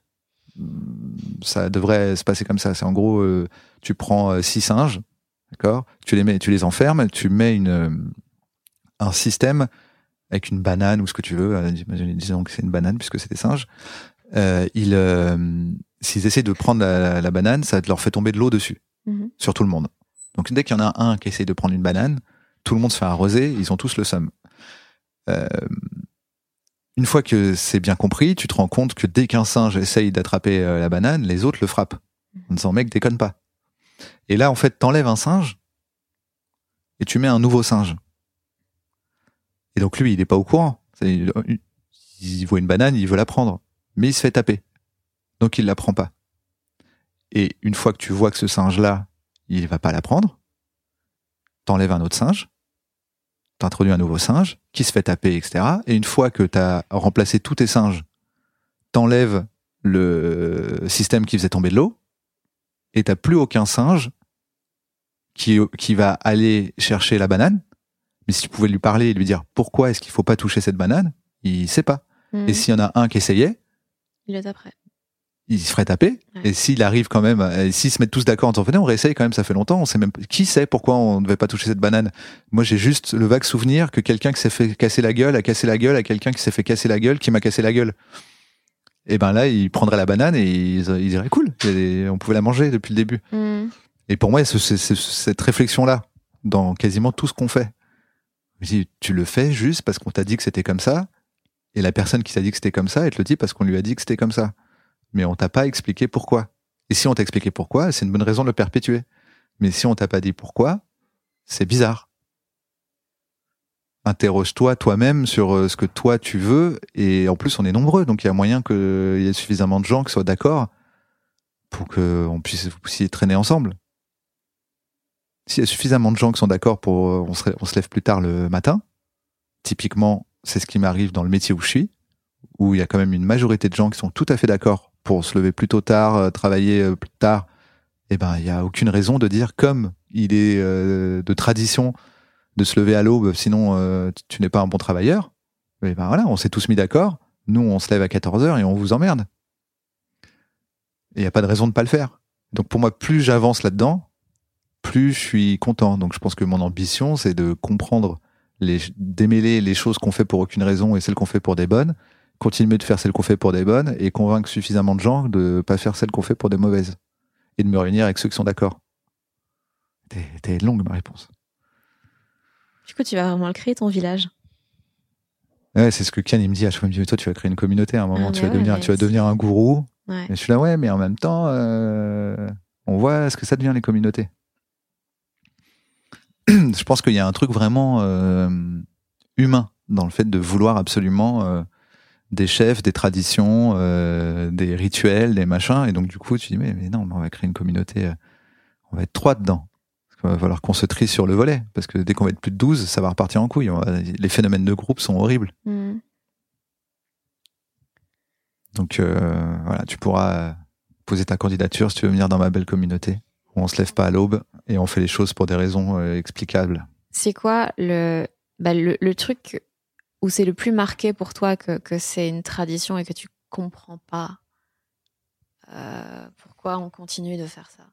ça devrait se passer comme ça. C'est en gros, euh, tu prends euh, six singes, d'accord, tu les mets, tu les enfermes, tu mets une, euh, un système avec une banane ou ce que tu veux. Euh, disons que c'est une banane puisque c'est des singes. Euh, ils, euh, s'ils essaient de prendre la, la banane, ça leur fait tomber de l'eau dessus, mmh. sur tout le monde. Donc dès qu'il y en a un qui essaie de prendre une banane, tout le monde se fait arroser, ils ont tous le seum. Euh, une fois que c'est bien compris, tu te rends compte que dès qu'un singe essaye d'attraper euh, la banane, les autres le frappent. En disant, mec, déconne pas. Et là, en fait, t'enlèves un singe et tu mets un nouveau singe. Et donc lui, il est pas au courant. C'est, il voit une banane, il veut la prendre. Mais il se fait taper. Donc il la prend pas. Et une fois que tu vois que ce singe-là, il va pas la prendre, t'enlèves un autre singe, t'introduis un nouveau singe, qui se fait taper, et cetera. Et une fois que t'as remplacé tous tes singes, t'enlèves le système qui faisait tomber de l'eau, et t'as plus aucun singe qui, qui va aller chercher la banane. Mais si tu pouvais lui parler et lui dire pourquoi est-ce qu'il faut pas toucher cette banane, il sait pas. Mmh. Et s'il y en a un qui essayait, il le taperait. Il se ferait taper. Ouais. Et s'il arrive quand même, et s'ils se mettent tous d'accord en disant, venez, on réessaye quand même, ça fait longtemps, on sait même, qui sait pourquoi on ne devait pas toucher cette banane? Moi, j'ai juste le vague souvenir que quelqu'un qui s'est fait casser la gueule a cassé la gueule à quelqu'un qui s'est fait casser la gueule, qui m'a cassé la gueule. Et ben là, il prendrait la banane et il, il dirait, cool, on pouvait la manger depuis le début. Mmh. Et pour moi, c'est, c'est, c'est cette réflexion-là, dans quasiment tout ce qu'on fait. Je dis, tu le fais juste parce qu'on t'a dit que c'était comme ça, et la personne qui t'a dit que c'était comme ça, elle te le dit parce qu'on lui a dit que c'était comme ça. Mais on t'a pas expliqué pourquoi. Et si on t'a expliqué pourquoi, c'est une bonne raison de le perpétuer. Mais si on t'a pas dit pourquoi, c'est bizarre. Interroge-toi toi-même sur ce que toi tu veux, et en plus on est nombreux, donc il y a moyen qu'il y ait suffisamment de gens qui soient d'accord pour qu'on puisse, vous puissiez traîner ensemble. S'il y a suffisamment de gens qui sont d'accord pour on se, on se lève plus tard le matin, typiquement c'est ce qui m'arrive dans le métier où je suis, où il y a quand même une majorité de gens qui sont tout à fait d'accord pour se lever plus tôt tard, euh, travailler euh, plus tard, eh ben, il n'y a aucune raison de dire, comme il est euh, de tradition de se lever à l'aube, sinon euh, tu n'es pas un bon travailleur. Eh ben voilà, on s'est tous mis d'accord, nous on se lève à quatorze heures et on vous emmerde. Et il n'y a pas de raison de ne pas le faire. Donc pour moi, plus j'avance là-dedans, plus je suis content. Donc je pense que mon ambition, c'est de comprendre, les, démêler les choses qu'on fait pour aucune raison et celles qu'on fait pour des bonnes, continuer de faire celles qu'on fait pour des bonnes et convaincre suffisamment de gens de pas faire celles qu'on fait pour des mauvaises. et de me réunir avec ceux qui sont d'accord. T'es, t'es longue ma réponse. Du coup, tu vas vraiment le créer ton village. Ouais, c'est ce que Ken il me dit à chaque fois. Il me dit, toi, tu vas créer une communauté à un moment, Ah, tu, mais vas ouais, devenir, mais tu vas c'est- devenir un gourou. Ouais. Et je suis là, ouais, mais en même temps, euh, on voit ce que ça devient les communautés. Je pense qu'il y a un truc vraiment euh, humain dans le fait de vouloir absolument euh, des chefs, des traditions, euh, des rituels, des machins. Et donc, du coup, tu dis, mais, mais non, mais on va créer une communauté, euh, on va être trois dedans. Il va falloir qu'on se trie sur le volet. Parce que dès qu'on va être plus de douze, ça va repartir en couille. On va- les phénomènes de groupe sont horribles. Mm. Donc, euh, voilà, tu pourras poser ta candidature si tu veux venir dans ma belle communauté. Où on se lève pas à l'aube et on fait les choses pour des raisons euh, explicables. C'est quoi le, bah, le, le truc où c'est le plus marqué pour toi que, que c'est une tradition et que tu comprends pas euh, pourquoi on continue de faire ça?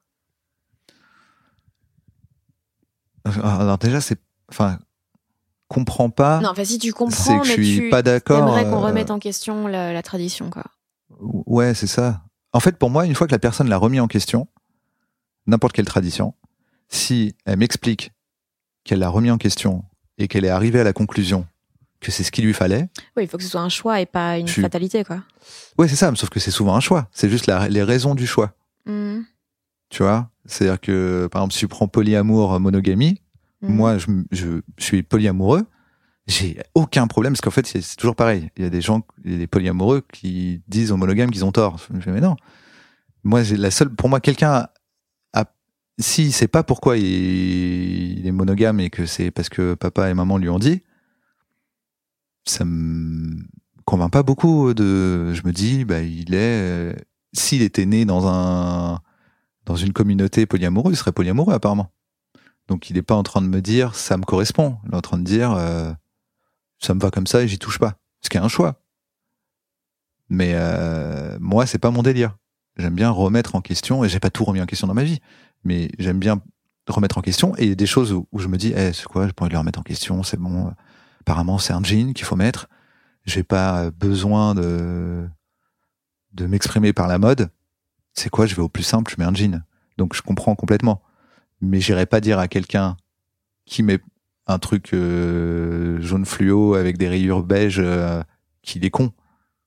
Alors déjà, c'est... Enfin, comprends pas... Non, enfin si tu c'est comprends, que mais je suis tu pas d'accord. aimerais qu'on euh, remette en question la, la tradition, quoi. Ouais, c'est ça. En fait, pour moi, une fois que la personne l'a remis en question, n'importe quelle tradition, si elle m'explique qu'elle l'a remis en question et qu'elle est arrivée à la conclusion que c'est ce qu'il lui fallait, Oui, il faut que ce soit un choix et pas une Je suis- fatalité, quoi. ouais, c'est ça, sauf que c'est souvent un choix. C'est juste la- les raisons du choix. Mm. Tu vois? C'est-à-dire que, par exemple, si tu prends polyamour, monogamie, Mm. moi, je, je, je suis polyamoureux, j'ai aucun problème, parce qu'en fait, c'est, c'est toujours pareil. Il y a des gens, il y a des polyamoureux qui disent aux monogames qu'ils ont tort. Je dis, mais non. Moi, j'ai la seule, pour moi, quelqu'un a, a- si c'est pas pourquoi il, il est monogame et que c'est parce que papa et maman lui ont dit, ça me convainc pas beaucoup de, je me dis, bah, il est, euh, s'il était né dans un, dans une communauté polyamoureuse, il serait polyamoureux, apparemment. Donc, il n'est pas en train de me dire, ça me correspond. Il est en train de dire, euh, ça me va comme ça et j'y touche pas. Ce qui est un choix. Mais euh, moi, c'est pas mon délire. J'aime bien remettre en question, et j'ai pas tout remis en question dans ma vie, mais j'aime bien remettre en question, et il y a des choses où, où je me dis, eh, c'est quoi, je pourrais le remettre en question, c'est bon. Apparemment, c'est un jean qu'il faut mettre. J'ai pas besoin de, de m'exprimer par la mode. C'est quoi, je vais au plus simple, je mets un jean. Donc, je comprends complètement. Mais j'irai pas dire à quelqu'un qui met un truc euh, jaune fluo avec des rayures beige euh, qu'il est con.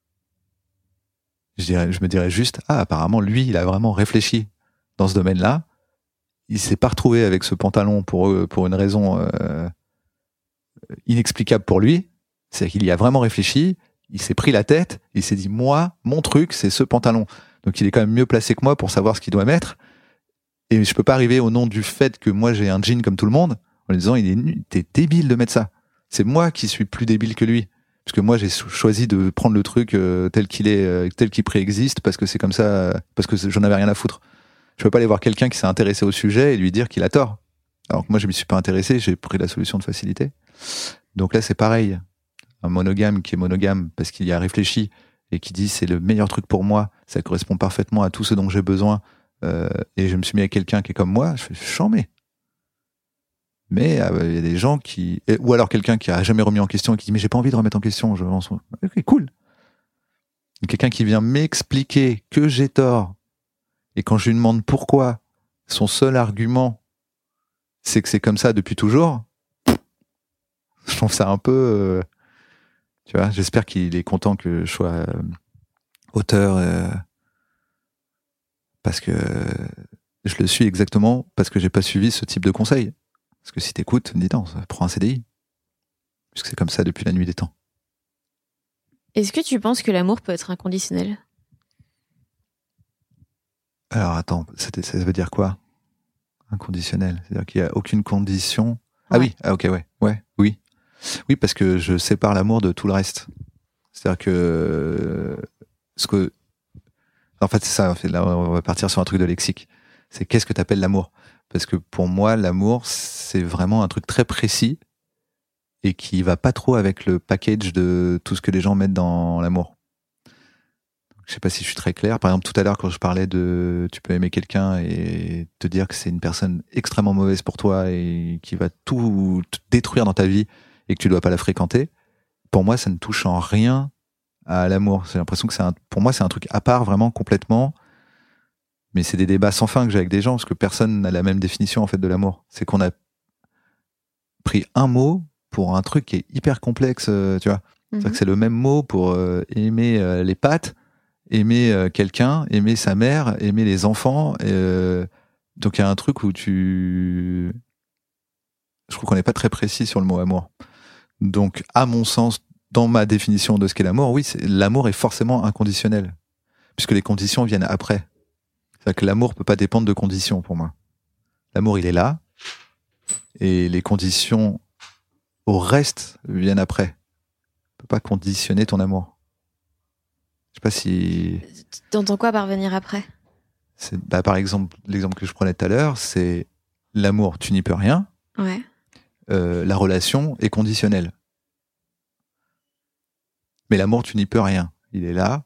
Je, dirais, je me dirais juste, ah, apparemment, lui, il a vraiment réfléchi dans ce domaine-là. Il s'est pas retrouvé avec ce pantalon pour, pour une raison euh, inexplicable pour lui. C'est qu'il y a vraiment réfléchi, il s'est pris la tête, il s'est dit, moi, mon truc, c'est ce pantalon. Donc il est quand même mieux placé que moi pour savoir ce qu'il doit mettre. Et je peux pas arriver au nom du fait que moi j'ai un jean comme tout le monde, en lui disant, il est nul, t'es débile de mettre ça. C'est moi qui suis plus débile que lui. Parce que moi j'ai choisi de prendre le truc euh, tel qu'il est, euh, tel qu'il préexiste, parce que c'est comme ça, euh, parce que j'en avais rien à foutre. Je peux pas aller voir quelqu'un qui s'est intéressé au sujet et lui dire qu'il a tort. Alors que moi je m'y suis pas intéressé, j'ai pris la solution de facilité. Donc là c'est pareil. Un monogame qui est monogame parce qu'il y a réfléchi et qui dit c'est le meilleur truc pour moi, ça correspond parfaitement à tout ce dont j'ai besoin, euh, et je me suis mis avec quelqu'un qui est comme moi, je fais chambé. Mais il euh, y a des gens qui, ou alors quelqu'un qui a jamais remis en question et qui dit mais j'ai pas envie de remettre en question, je lance. Ok, cool. Quelqu'un qui vient m'expliquer que j'ai tort, et quand je lui demande pourquoi, son seul argument c'est que c'est comme ça depuis toujours, je trouve ça un peu euh, tu vois, j'espère qu'il est content que je sois euh, auteur, euh, parce que je le suis exactement parce que j'ai pas suivi ce type de conseil. Parce que si t'écoutes, dis non, prends un C D I. Parce que c'est comme ça depuis la nuit des temps. Est-ce que tu penses que l'amour peut être inconditionnel? Alors attends, ça, ça veut dire quoi? Inconditionnel, c'est-à-dire qu'il y a aucune condition. Ah Ouais. oui, ah ok, ouais, ouais, oui. Oui, parce que je sépare l'amour de tout le reste. C'est-à-dire que ce que, en fait, c'est ça. Là, on va partir sur un truc de lexique. C'est qu'est-ce que t'appelles l'amour? Parce que pour moi, l'amour, c'est vraiment un truc très précis et qui va pas trop avec le package de tout ce que les gens mettent dans l'amour. Je sais pas si je suis très clair. Par exemple, tout à l'heure, quand je parlais de tu peux aimer quelqu'un et te dire que c'est une personne extrêmement mauvaise pour toi et qui va tout te détruire dans ta vie et que tu dois pas la fréquenter, pour moi, ça ne touche en rien à l'amour. J'ai l'impression que c'est un, pour moi, c'est un truc à part, vraiment, complètement. Mais c'est des débats sans fin que j'ai avec des gens, parce que personne n'a la même définition en fait de l'amour. C'est qu'on a pris un mot pour un truc qui est hyper complexe, euh, tu vois. Mm-hmm. C'est-à-dire que c'est le même mot pour euh, aimer euh, les pâtes, aimer euh, quelqu'un, aimer sa mère, aimer les enfants. Et, euh, donc il y a un truc où tu... Je trouve qu'on n'est pas très précis sur le mot amour. Donc, à mon sens, dans ma définition de ce qu'est l'amour, oui, c'est, l'amour est forcément inconditionnel, puisque les conditions viennent après. C'est-à-dire que l'amour peut pas dépendre de conditions pour moi. L'amour, il est là, et les conditions au reste viennent après. Tu peux pas conditionner ton amour. Je sais pas si... T'entends quoi par venir après ? C'est, bah, par exemple, l'exemple que je prenais tout à l'heure, c'est l'amour, tu n'y peux rien. Ouais. Euh, la relation est conditionnelle. Mais l'amour, tu n'y peux rien. Il est là.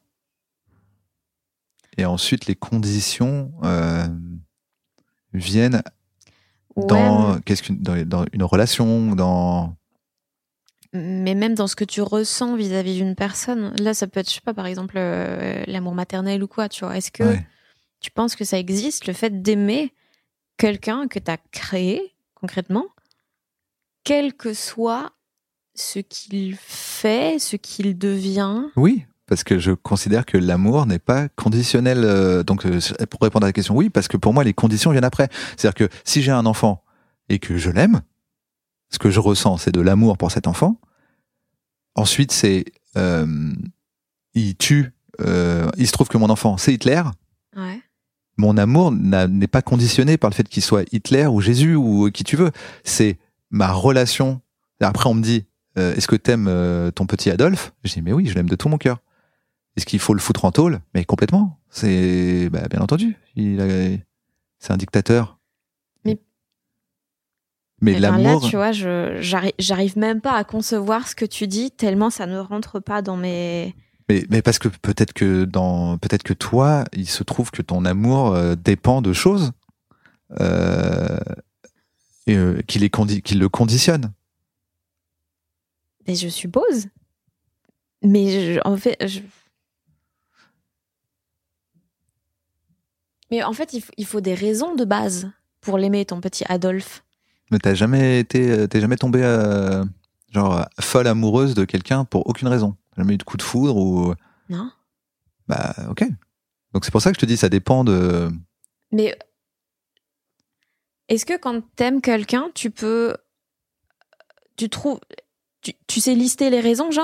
Et ensuite, les conditions euh, viennent ouais, dans, mais... qu'est-ce qu'une, dans, dans une relation, dans... Mais même dans ce que tu ressens vis-à-vis d'une personne. Là, ça peut être, je sais pas, par exemple, euh, l'amour maternel ou quoi, tu vois. Est-ce que Ouais. tu penses que ça existe, le fait d'aimer quelqu'un que tu as créé, concrètement, quel que soit ce qu'il fait, ce qu'il devient? Oui, parce que je considère que l'amour n'est pas conditionnel. Euh, donc, euh, pour répondre à la question, oui, parce que pour moi, les conditions viennent après. C'est-à-dire que si j'ai un enfant et que je l'aime, ce que je ressens, c'est de l'amour pour cet enfant. Ensuite, c'est... Euh, il tue... Euh, il se trouve que mon enfant, c'est Hitler. Ouais. Mon amour n'a, n'est pas conditionné par le fait qu'il soit Hitler ou Jésus ou qui tu veux. C'est ma relation. Après, on me dit, euh, est-ce que t'aimes euh, ton petit Adolphe ? Je dis, mais oui, je l'aime de tout mon cœur. Est-ce qu'il faut le foutre en tôle ? Mais complètement. C'est, bah, bien entendu. Il a, c'est un dictateur. Mais, mais mais l'amour. Là, tu vois, je, j'arrive, j'arrive même pas à concevoir ce que tu dis, tellement ça ne rentre pas dans mes... Mais, mais parce que peut-être que dans, peut-être que toi, il se trouve que ton amour euh, dépend de choses euh, et, euh, qui, les condi- qui le conditionnent. Mais je suppose. Mais je, en fait, je... mais en fait, il faut, il faut des raisons de base pour l'aimer, ton petit Adolphe. Mais t'as jamais été, t'es jamais tombé euh, genre folle amoureuse de quelqu'un pour aucune raison. T'as jamais eu de coup de foudre ou... Non. Bah ok. Donc c'est pour ça que je te dis, ça dépend de... Mais est-ce que quand t'aimes quelqu'un, tu peux... Tu trouves... Tu, tu sais lister les raisons, genre ?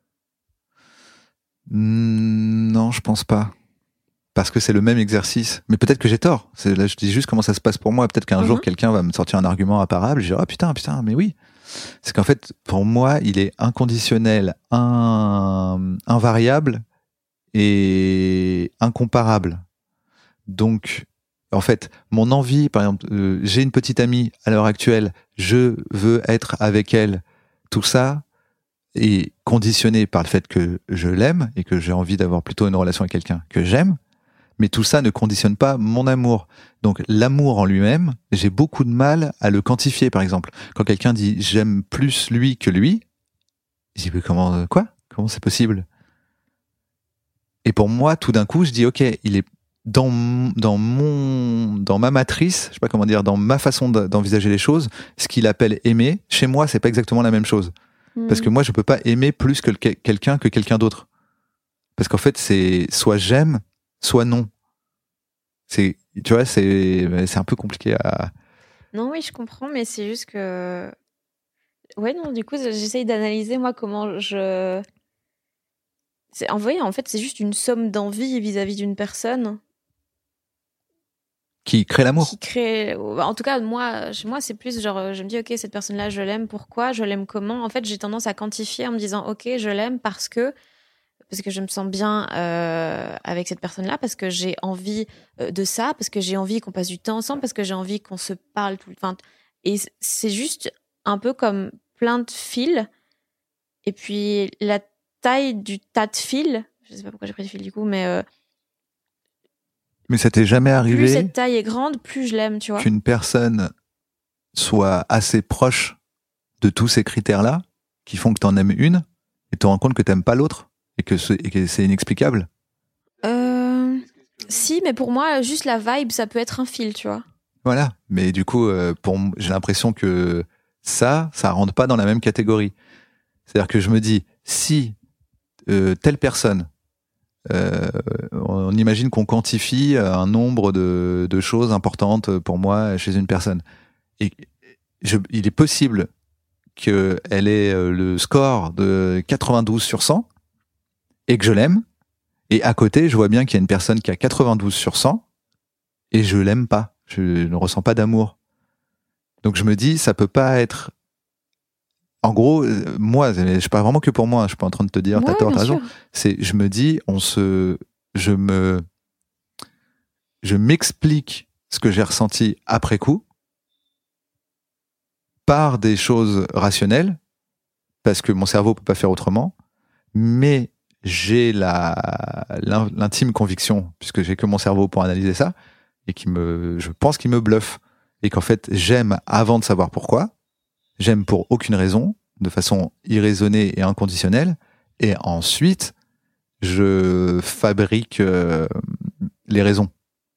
Mmh, non, je pense pas. Parce que c'est le même exercice. Mais peut-être que j'ai tort. C'est, là, je dis juste comment ça se passe pour moi. Peut-être qu'un mm-hmm. jour, quelqu'un va me sortir un argument imparable. Je dis, oh putain, putain, mais oui. C'est qu'en fait, pour moi, il est inconditionnel, un, invariable et incomparable. Donc, en fait, mon envie, par exemple, euh, j'ai une petite amie à l'heure actuelle, je veux être avec elle, tout ça est conditionné par le fait que je l'aime et que j'ai envie d'avoir plutôt une relation avec quelqu'un que j'aime. Mais tout ça ne conditionne pas mon amour. Donc l'amour en lui-même, j'ai beaucoup de mal à le quantifier, par exemple. Quand quelqu'un dit « j'aime plus lui que lui », je dis « comment, quoi ? Comment c'est possible ?» Et pour moi, tout d'un coup, je dis « ok, il est dans, dans, mon, dans ma matrice, je sais pas comment dire, dans ma façon d'envisager les choses, ce qu'il appelle aimer, chez moi, c'est pas exactement la même chose. Mmh. Parce que moi, je peux pas aimer plus que le, quelqu'un que quelqu'un d'autre. Parce qu'en fait, c'est soit j'aime, soit non. C'est, tu vois, c'est, c'est un peu compliqué à... Non, oui, je comprends, mais c'est juste que... Ouais, non, du coup, j'essaye d'analyser, moi, comment je... C'est... En vrai, en fait, c'est juste une somme d'envie vis-à-vis d'une personne. Qui crée l'amour. Qui crée... En tout cas, moi, chez moi, c'est plus genre, je me dis, ok, cette personne-là, je l'aime, pourquoi ? Je l'aime comment ? En fait, j'ai tendance à quantifier en me disant, ok, je l'aime parce que... parce que je me sens bien euh, avec cette personne-là, parce que j'ai envie euh, de ça, parce que j'ai envie qu'on passe du temps ensemble, parce que j'ai envie qu'on se parle tout le temps. Et c'est juste un peu comme plein de fils. Et puis la taille du tas de fils, je sais pas pourquoi j'ai pris des fils du coup, mais... Euh, mais ça t'est jamais arrivé... Plus cette taille est grande, plus je l'aime, tu vois. Qu'une personne soit assez proche de tous ces critères-là, qui font que t'en aimes une, et te rends compte que t'aimes pas l'autre ? Et que, c'est, et que c'est inexplicable. Euh... Si, mais pour moi, juste la vibe, ça peut être un fil, tu vois. Voilà. Mais du coup, euh, pour, j'ai l'impression que ça, ça rentre pas dans la même catégorie. C'est-à-dire que je me dis, si euh, telle personne, euh, on imagine qu'on quantifie un nombre de, de choses importantes pour moi chez une personne. Et je, il est possible qu'elle ait le score de quatre-vingt-douze sur cent et que je l'aime. Et à côté, je vois bien qu'il y a une personne qui a quatre-vingt-douze sur cent et je l'aime pas. Je ne ressens pas d'amour. Donc je me dis, ça peut pas être... En gros, moi, je parle vraiment que pour moi, je suis pas en train de te dire, Ouais, t'as tort, bien t'as raison. sûr. C'est, je me dis, on se... Je me... Je m'explique ce que j'ai ressenti après coup par des choses rationnelles, parce que mon cerveau peut pas faire autrement, mais j'ai la, l'intime conviction, puisque j'ai que mon cerveau pour analyser ça, et qui me, je pense qu'il me bluffe. Et qu'en fait, j'aime avant de savoir pourquoi, j'aime pour aucune raison, de façon irraisonnée et inconditionnelle, et ensuite, je fabrique euh, les raisons.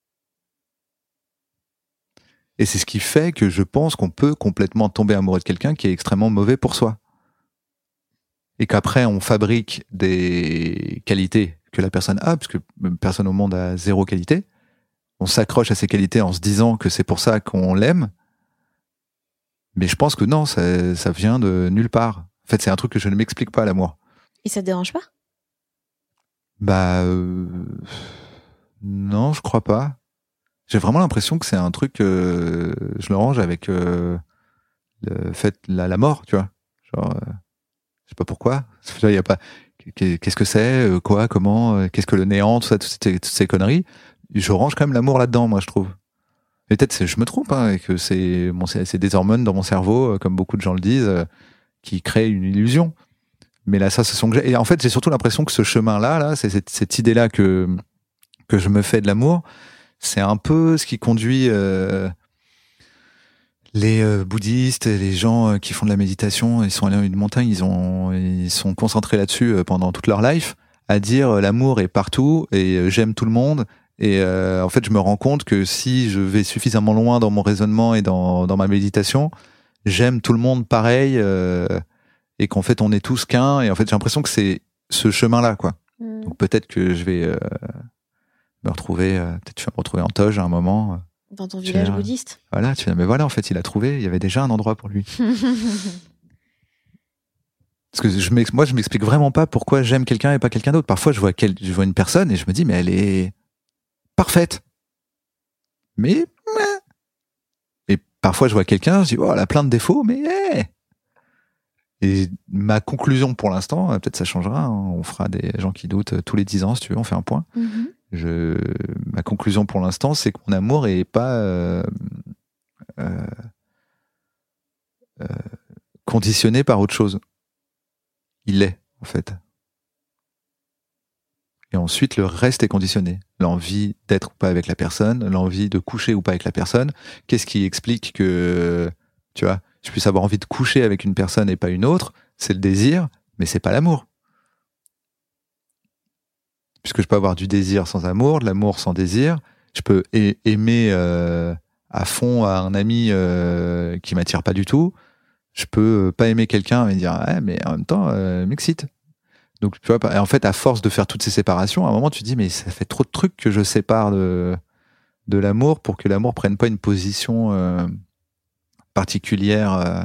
Et c'est ce qui fait que je pense qu'on peut complètement tomber amoureux de quelqu'un qui est extrêmement mauvais pour soi. Et qu'après, on fabrique des qualités que la personne a, parce que personne au monde a zéro qualité. On s'accroche à ces qualités en se disant que c'est pour ça qu'on l'aime. Mais je pense que non, ça, ça vient de nulle part. En fait, c'est un truc que je ne m'explique pas, l'amour. Et ça te dérange pas? Bah... Euh... Non, je crois pas. J'ai vraiment l'impression que c'est un truc... Euh... Je le range avec euh... le fait, la, la mort, tu vois. Genre... Euh... Je sais pas pourquoi. Il y a pas. Qu'est-ce que c'est, quoi, comment, qu'est-ce que le néant, tout ça, toutes ces, toutes ces conneries. Je range quand même l'amour là-dedans, moi, je trouve. Et peut-être je me trompe, hein, et que c'est bon, c'est, c'est des hormones dans mon cerveau, comme beaucoup de gens le disent, qui créent une illusion. Mais la sensation que j'ai, et en fait, j'ai surtout l'impression que ce chemin-là, là, c'est cette, cette idée-là que que je me fais de l'amour, c'est un peu ce qui conduit. Euh, Les euh, bouddhistes, les gens euh, qui font de la méditation, ils sont allés à une montagne, ils ont, ils sont concentrés là-dessus euh, pendant toute leur life, à dire euh, l'amour est partout et euh, j'aime tout le monde. Et euh, en fait, je me rends compte que si je vais suffisamment loin dans mon raisonnement et dans, dans ma méditation, j'aime tout le monde pareil euh, et qu'en fait, on est tous qu'un. Et en fait, j'ai l'impression que c'est ce chemin-là, quoi. Mmh. Donc peut-être que je vais euh, me retrouver, euh, peut-être je vais me retrouver en toge à un moment. Euh, Dans ton village bouddhiste. Voilà, tu dis, mais voilà, en fait, il a trouvé, il y avait déjà un endroit pour lui. Parce que je moi, je m'explique vraiment pas pourquoi j'aime quelqu'un et pas quelqu'un d'autre. Parfois, je vois, quel, je vois une personne et je me dis, mais elle est parfaite. Mais, et parfois, je vois quelqu'un, je dis, oh, elle a plein de défauts, mais, hey. Et ma conclusion pour l'instant, peut-être ça changera, hein, on fera des gens qui doutent tous les dix ans, si tu veux, on fait un point. Mm-hmm. Je, ma conclusion pour l'instant, c'est que mon amour est pas euh, euh, euh, conditionné par autre chose. Il l'est, en fait. Et ensuite, le reste est conditionné. L'envie d'être ou pas avec la personne, l'envie de coucher ou pas avec la personne. Qu'est-ce qui explique que, tu vois, je puisse avoir envie de coucher avec une personne et pas une autre? C'est le désir, mais c'est pas l'amour. Puisque je peux avoir du désir sans amour, de l'amour sans désir. Je peux aimer euh, à fond à un ami euh, qui m'attire pas du tout. Je peux pas aimer quelqu'un et dire ah, mais en même temps euh, m'excite. Donc tu vois, en fait, à force de faire toutes ces séparations, à un moment tu te dis mais ça fait trop de trucs que je sépare de de l'amour pour que l'amour prenne pas une position euh, particulière. Euh.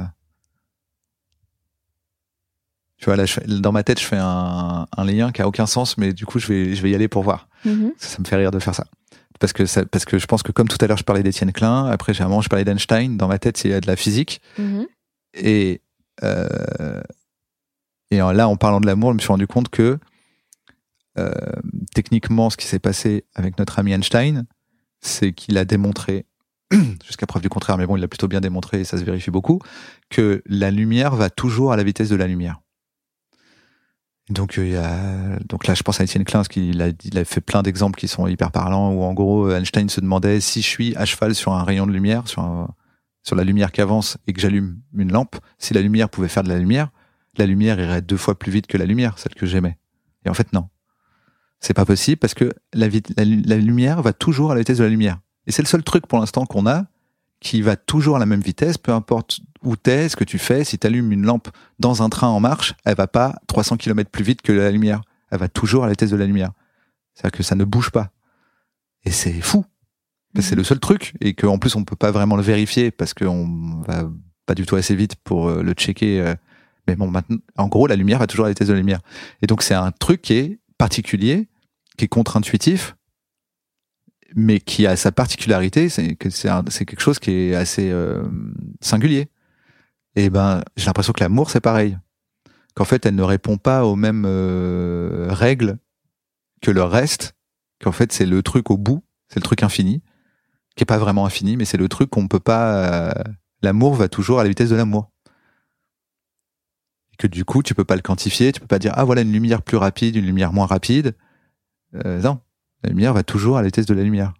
Tu vois, là, je, dans ma tête, je fais un, un lien qui a aucun sens, mais du coup, je vais, je vais y aller pour voir. Mm-hmm. Ça, ça me fait rire de faire ça. Parce que, ça, parce que je pense que comme tout à l'heure, je parlais d'Étienne Klein, après, j'ai un moment, je parlais d'Einstein. Dans ma tête, il y a de la physique. Mm-hmm. Et, euh, et là, en parlant de l'amour, je me suis rendu compte que, euh, techniquement, ce qui s'est passé avec notre ami Einstein, c'est qu'il a démontré, jusqu'à preuve du contraire, mais bon, il l'a plutôt bien démontré et ça se vérifie beaucoup, que la lumière va toujours à la vitesse de la lumière. Donc, il y a, donc là, je pense à Étienne Klein, parce qu'il a, il a fait plein d'exemples qui sont hyper parlants, où en gros, Einstein se demandait si je suis à cheval sur un rayon de lumière, sur, un, sur la lumière qui avance et que j'allume une lampe, si la lumière pouvait faire de la lumière, la lumière irait deux fois plus vite que la lumière, celle que j'aimais. Et en fait, non. C'est pas possible parce que la, vi- la, la lumière va toujours à la vitesse de la lumière. Et c'est le seul truc pour l'instant qu'on a qui va toujours à la même vitesse, peu importe où t'es, ce que tu fais. Si t'allumes une lampe dans un train en marche, elle va pas trois cents kilomètres plus vite que la lumière. Elle va toujours à la vitesse de la lumière. C'est-à-dire que ça ne bouge pas. Et c'est fou. Mmh. C'est le seul truc. Et qu'en plus, on peut pas vraiment le vérifier parce qu'on va pas du tout assez vite pour le checker. Mais bon, maintenant, en gros, la lumière va toujours à la vitesse de la lumière. Et donc, c'est un truc qui est particulier, qui est contre-intuitif, mais qui a sa particularité, c'est que c'est, un, c'est quelque chose qui est assez euh, singulier. Et ben, j'ai l'impression que l'amour, c'est pareil. Qu'en fait, elle ne répond pas aux mêmes euh, règles que le reste, qu'en fait, c'est le truc au bout, c'est le truc infini, qui est pas vraiment infini, mais c'est le truc qu'on peut pas... Euh, l'amour va toujours à la vitesse de l'amour. Et que du coup, tu peux pas le quantifier, tu peux pas dire, ah voilà, une lumière plus rapide, une lumière moins rapide. Euh, non. La lumière va toujours à la vitesse de la lumière.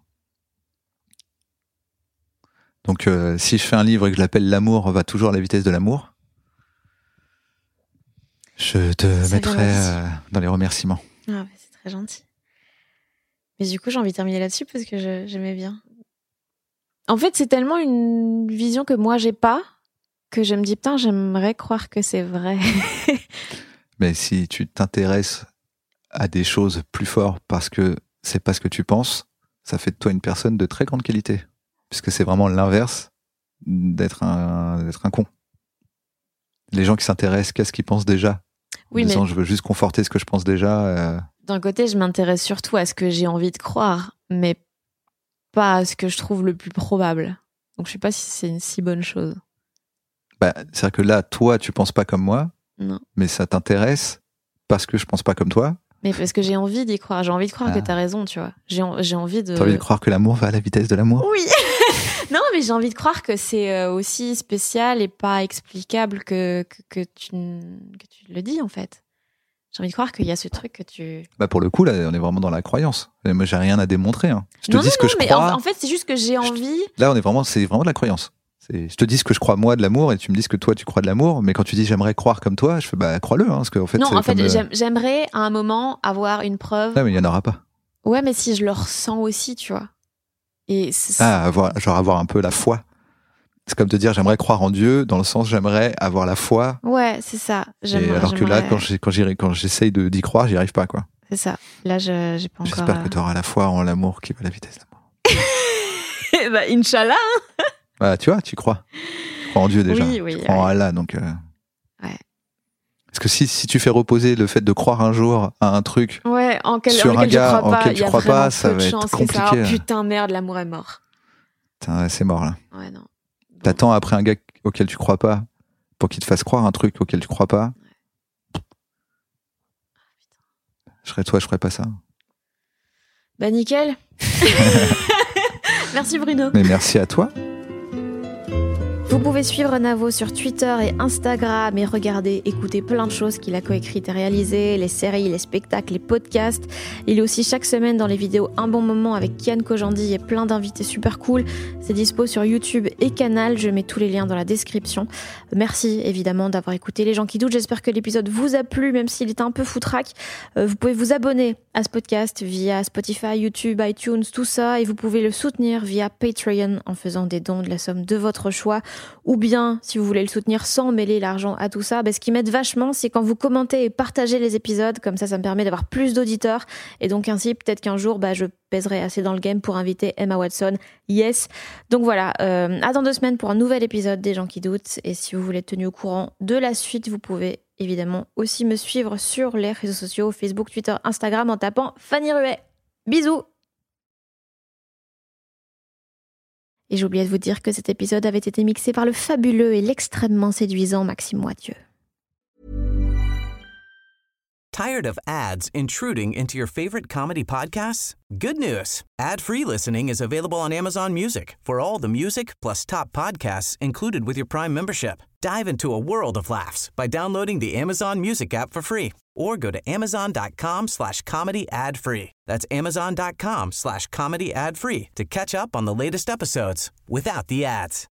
Donc, euh, si je fais un livre et que je l'appelle L'amour va toujours à la vitesse de l'amour, je te c'est mettrai euh, dans les remerciements. Ah, bah, c'est très gentil. Mais du coup, j'ai envie de terminer là-dessus parce que je, j'aimais bien. En fait, c'est tellement une vision que moi, j'ai pas, que je me dis, putain, j'aimerais croire que c'est vrai. Mais si tu t'intéresses à des choses plus fortes parce que c'est pas ce que tu penses, ça fait de toi une personne de très grande qualité. Puisque c'est vraiment l'inverse d'être un, d'être un con. Les gens qui s'intéressent qu'à ce qu'ils pensent déjà, oui, en disant mais... je veux juste conforter ce que je pense déjà. Euh... D'un côté, je m'intéresse surtout à ce que j'ai envie de croire, mais pas à ce que je trouve le plus probable. Donc je sais pas si c'est une si bonne chose. Bah, c'est-à-dire que là, toi, tu penses pas comme moi, non. Mais ça t'intéresse parce que je pense pas comme toi. Mais parce que j'ai envie d'y croire. J'ai envie de croire ah. que t'as raison, tu vois. J'ai, j'ai envie de... T'as envie de croire que l'amour va à la vitesse de l'amour ? Oui. Non, mais j'ai envie de croire que c'est aussi spécial et pas explicable que, que, que, tu, que tu le dis, en fait. J'ai envie de croire qu'il y a ce truc que tu... Bah pour le coup, là, on est vraiment dans la croyance. Et moi, j'ai rien à démontrer. Hein. Je te non, dis non, ce que non, je mais crois. En, en fait, c'est juste que j'ai envie... Je... Là, on est vraiment... C'est vraiment de la croyance. C'est... Je te dis ce que je crois moi de l'amour et tu me dis ce que toi tu crois de l'amour, mais quand tu dis j'aimerais croire comme toi, je fais bah crois-le, hein, parce qu'en fait non, c'est en fait comme, j'aime, j'aimerais à un moment avoir une preuve. Ouais, mais il y en aura pas. Ouais, mais si je le ressens aussi, tu vois. Et c'est... Ah, avoir, genre avoir un peu la foi. C'est comme te dire j'aimerais croire en Dieu dans le sens j'aimerais avoir la foi. Ouais, c'est ça. Et alors que là, quand j'ai, quand j'ai, quand j'essaye de d'y croire, j'y arrive pas quoi. C'est ça. Là, je, j'ai pas encore. J'espère que tu auras la foi en l'amour qui va à la vitesse de l'amour. Bah, Inch'Allah. Bah, tu vois, tu crois. Tu crois en Dieu déjà. Oui, oui. Tu crois ouais. en Allah, donc. Euh... Ouais. Parce que si, si tu fais reposer le fait de croire un jour à un truc ouais, en quel, sur en un gars en lequel tu crois pas, ça va être compliqué. Ça, oh, putain, merde, l'amour est mort. Putain, c'est mort là. Ouais, non. Bon. T'attends après un gars auquel tu crois pas pour qu'il te fasse croire un truc auquel tu crois pas. Ouais. Je serais toi, je ferais pas ça. Bah nickel. Merci Bruno. Mais merci à toi. Vous pouvez suivre Navo sur Twitter et Instagram et regarder, écouter plein de choses qu'il a coécrites et réalisées, les séries, les spectacles, les podcasts. Il est aussi chaque semaine dans les vidéos Un bon moment avec Kian Kojandi et plein d'invités super cool. C'est dispo sur YouTube et Canal, je mets tous les liens dans la description. Merci évidemment d'avoir écouté Les gens qui doutent, j'espère que l'épisode vous a plu même s'il était un peu foutraque. Vous pouvez vous abonner à ce podcast via Spotify, YouTube, iTunes, tout ça, et vous pouvez le soutenir via Patreon en faisant des dons de la somme de votre choix. Ou bien, si vous voulez le soutenir sans mêler l'argent à tout ça, bah, ce qui m'aide vachement, c'est quand vous commentez et partagez les épisodes. Comme ça, ça me permet d'avoir plus d'auditeurs. Et donc ainsi, peut-être qu'un jour, bah, je pèserai assez dans le game pour inviter Emma Watson. Yes. Donc voilà, euh, à dans deux semaines pour un nouvel épisode des gens qui doutent. Et si vous voulez être tenu au courant de la suite, vous pouvez évidemment aussi me suivre sur les réseaux sociaux, Facebook, Twitter, Instagram, en tapant Fanny Ruet. Bisous! Et j'ai oublié de vous dire que cet épisode avait été mixé par le fabuleux et l'extrêmement séduisant Maxime Moitieu. Tired of ads intruding into your favorite comedy podcasts? Good news. Ad-free listening is available on Amazon Music for all the music plus top podcasts included with your Prime membership. Dive into a world of laughs by downloading the Amazon Music app for free or go to amazon.com slash comedy ad free. That's amazon.com slash comedy ad free to catch up on the latest episodes without the ads.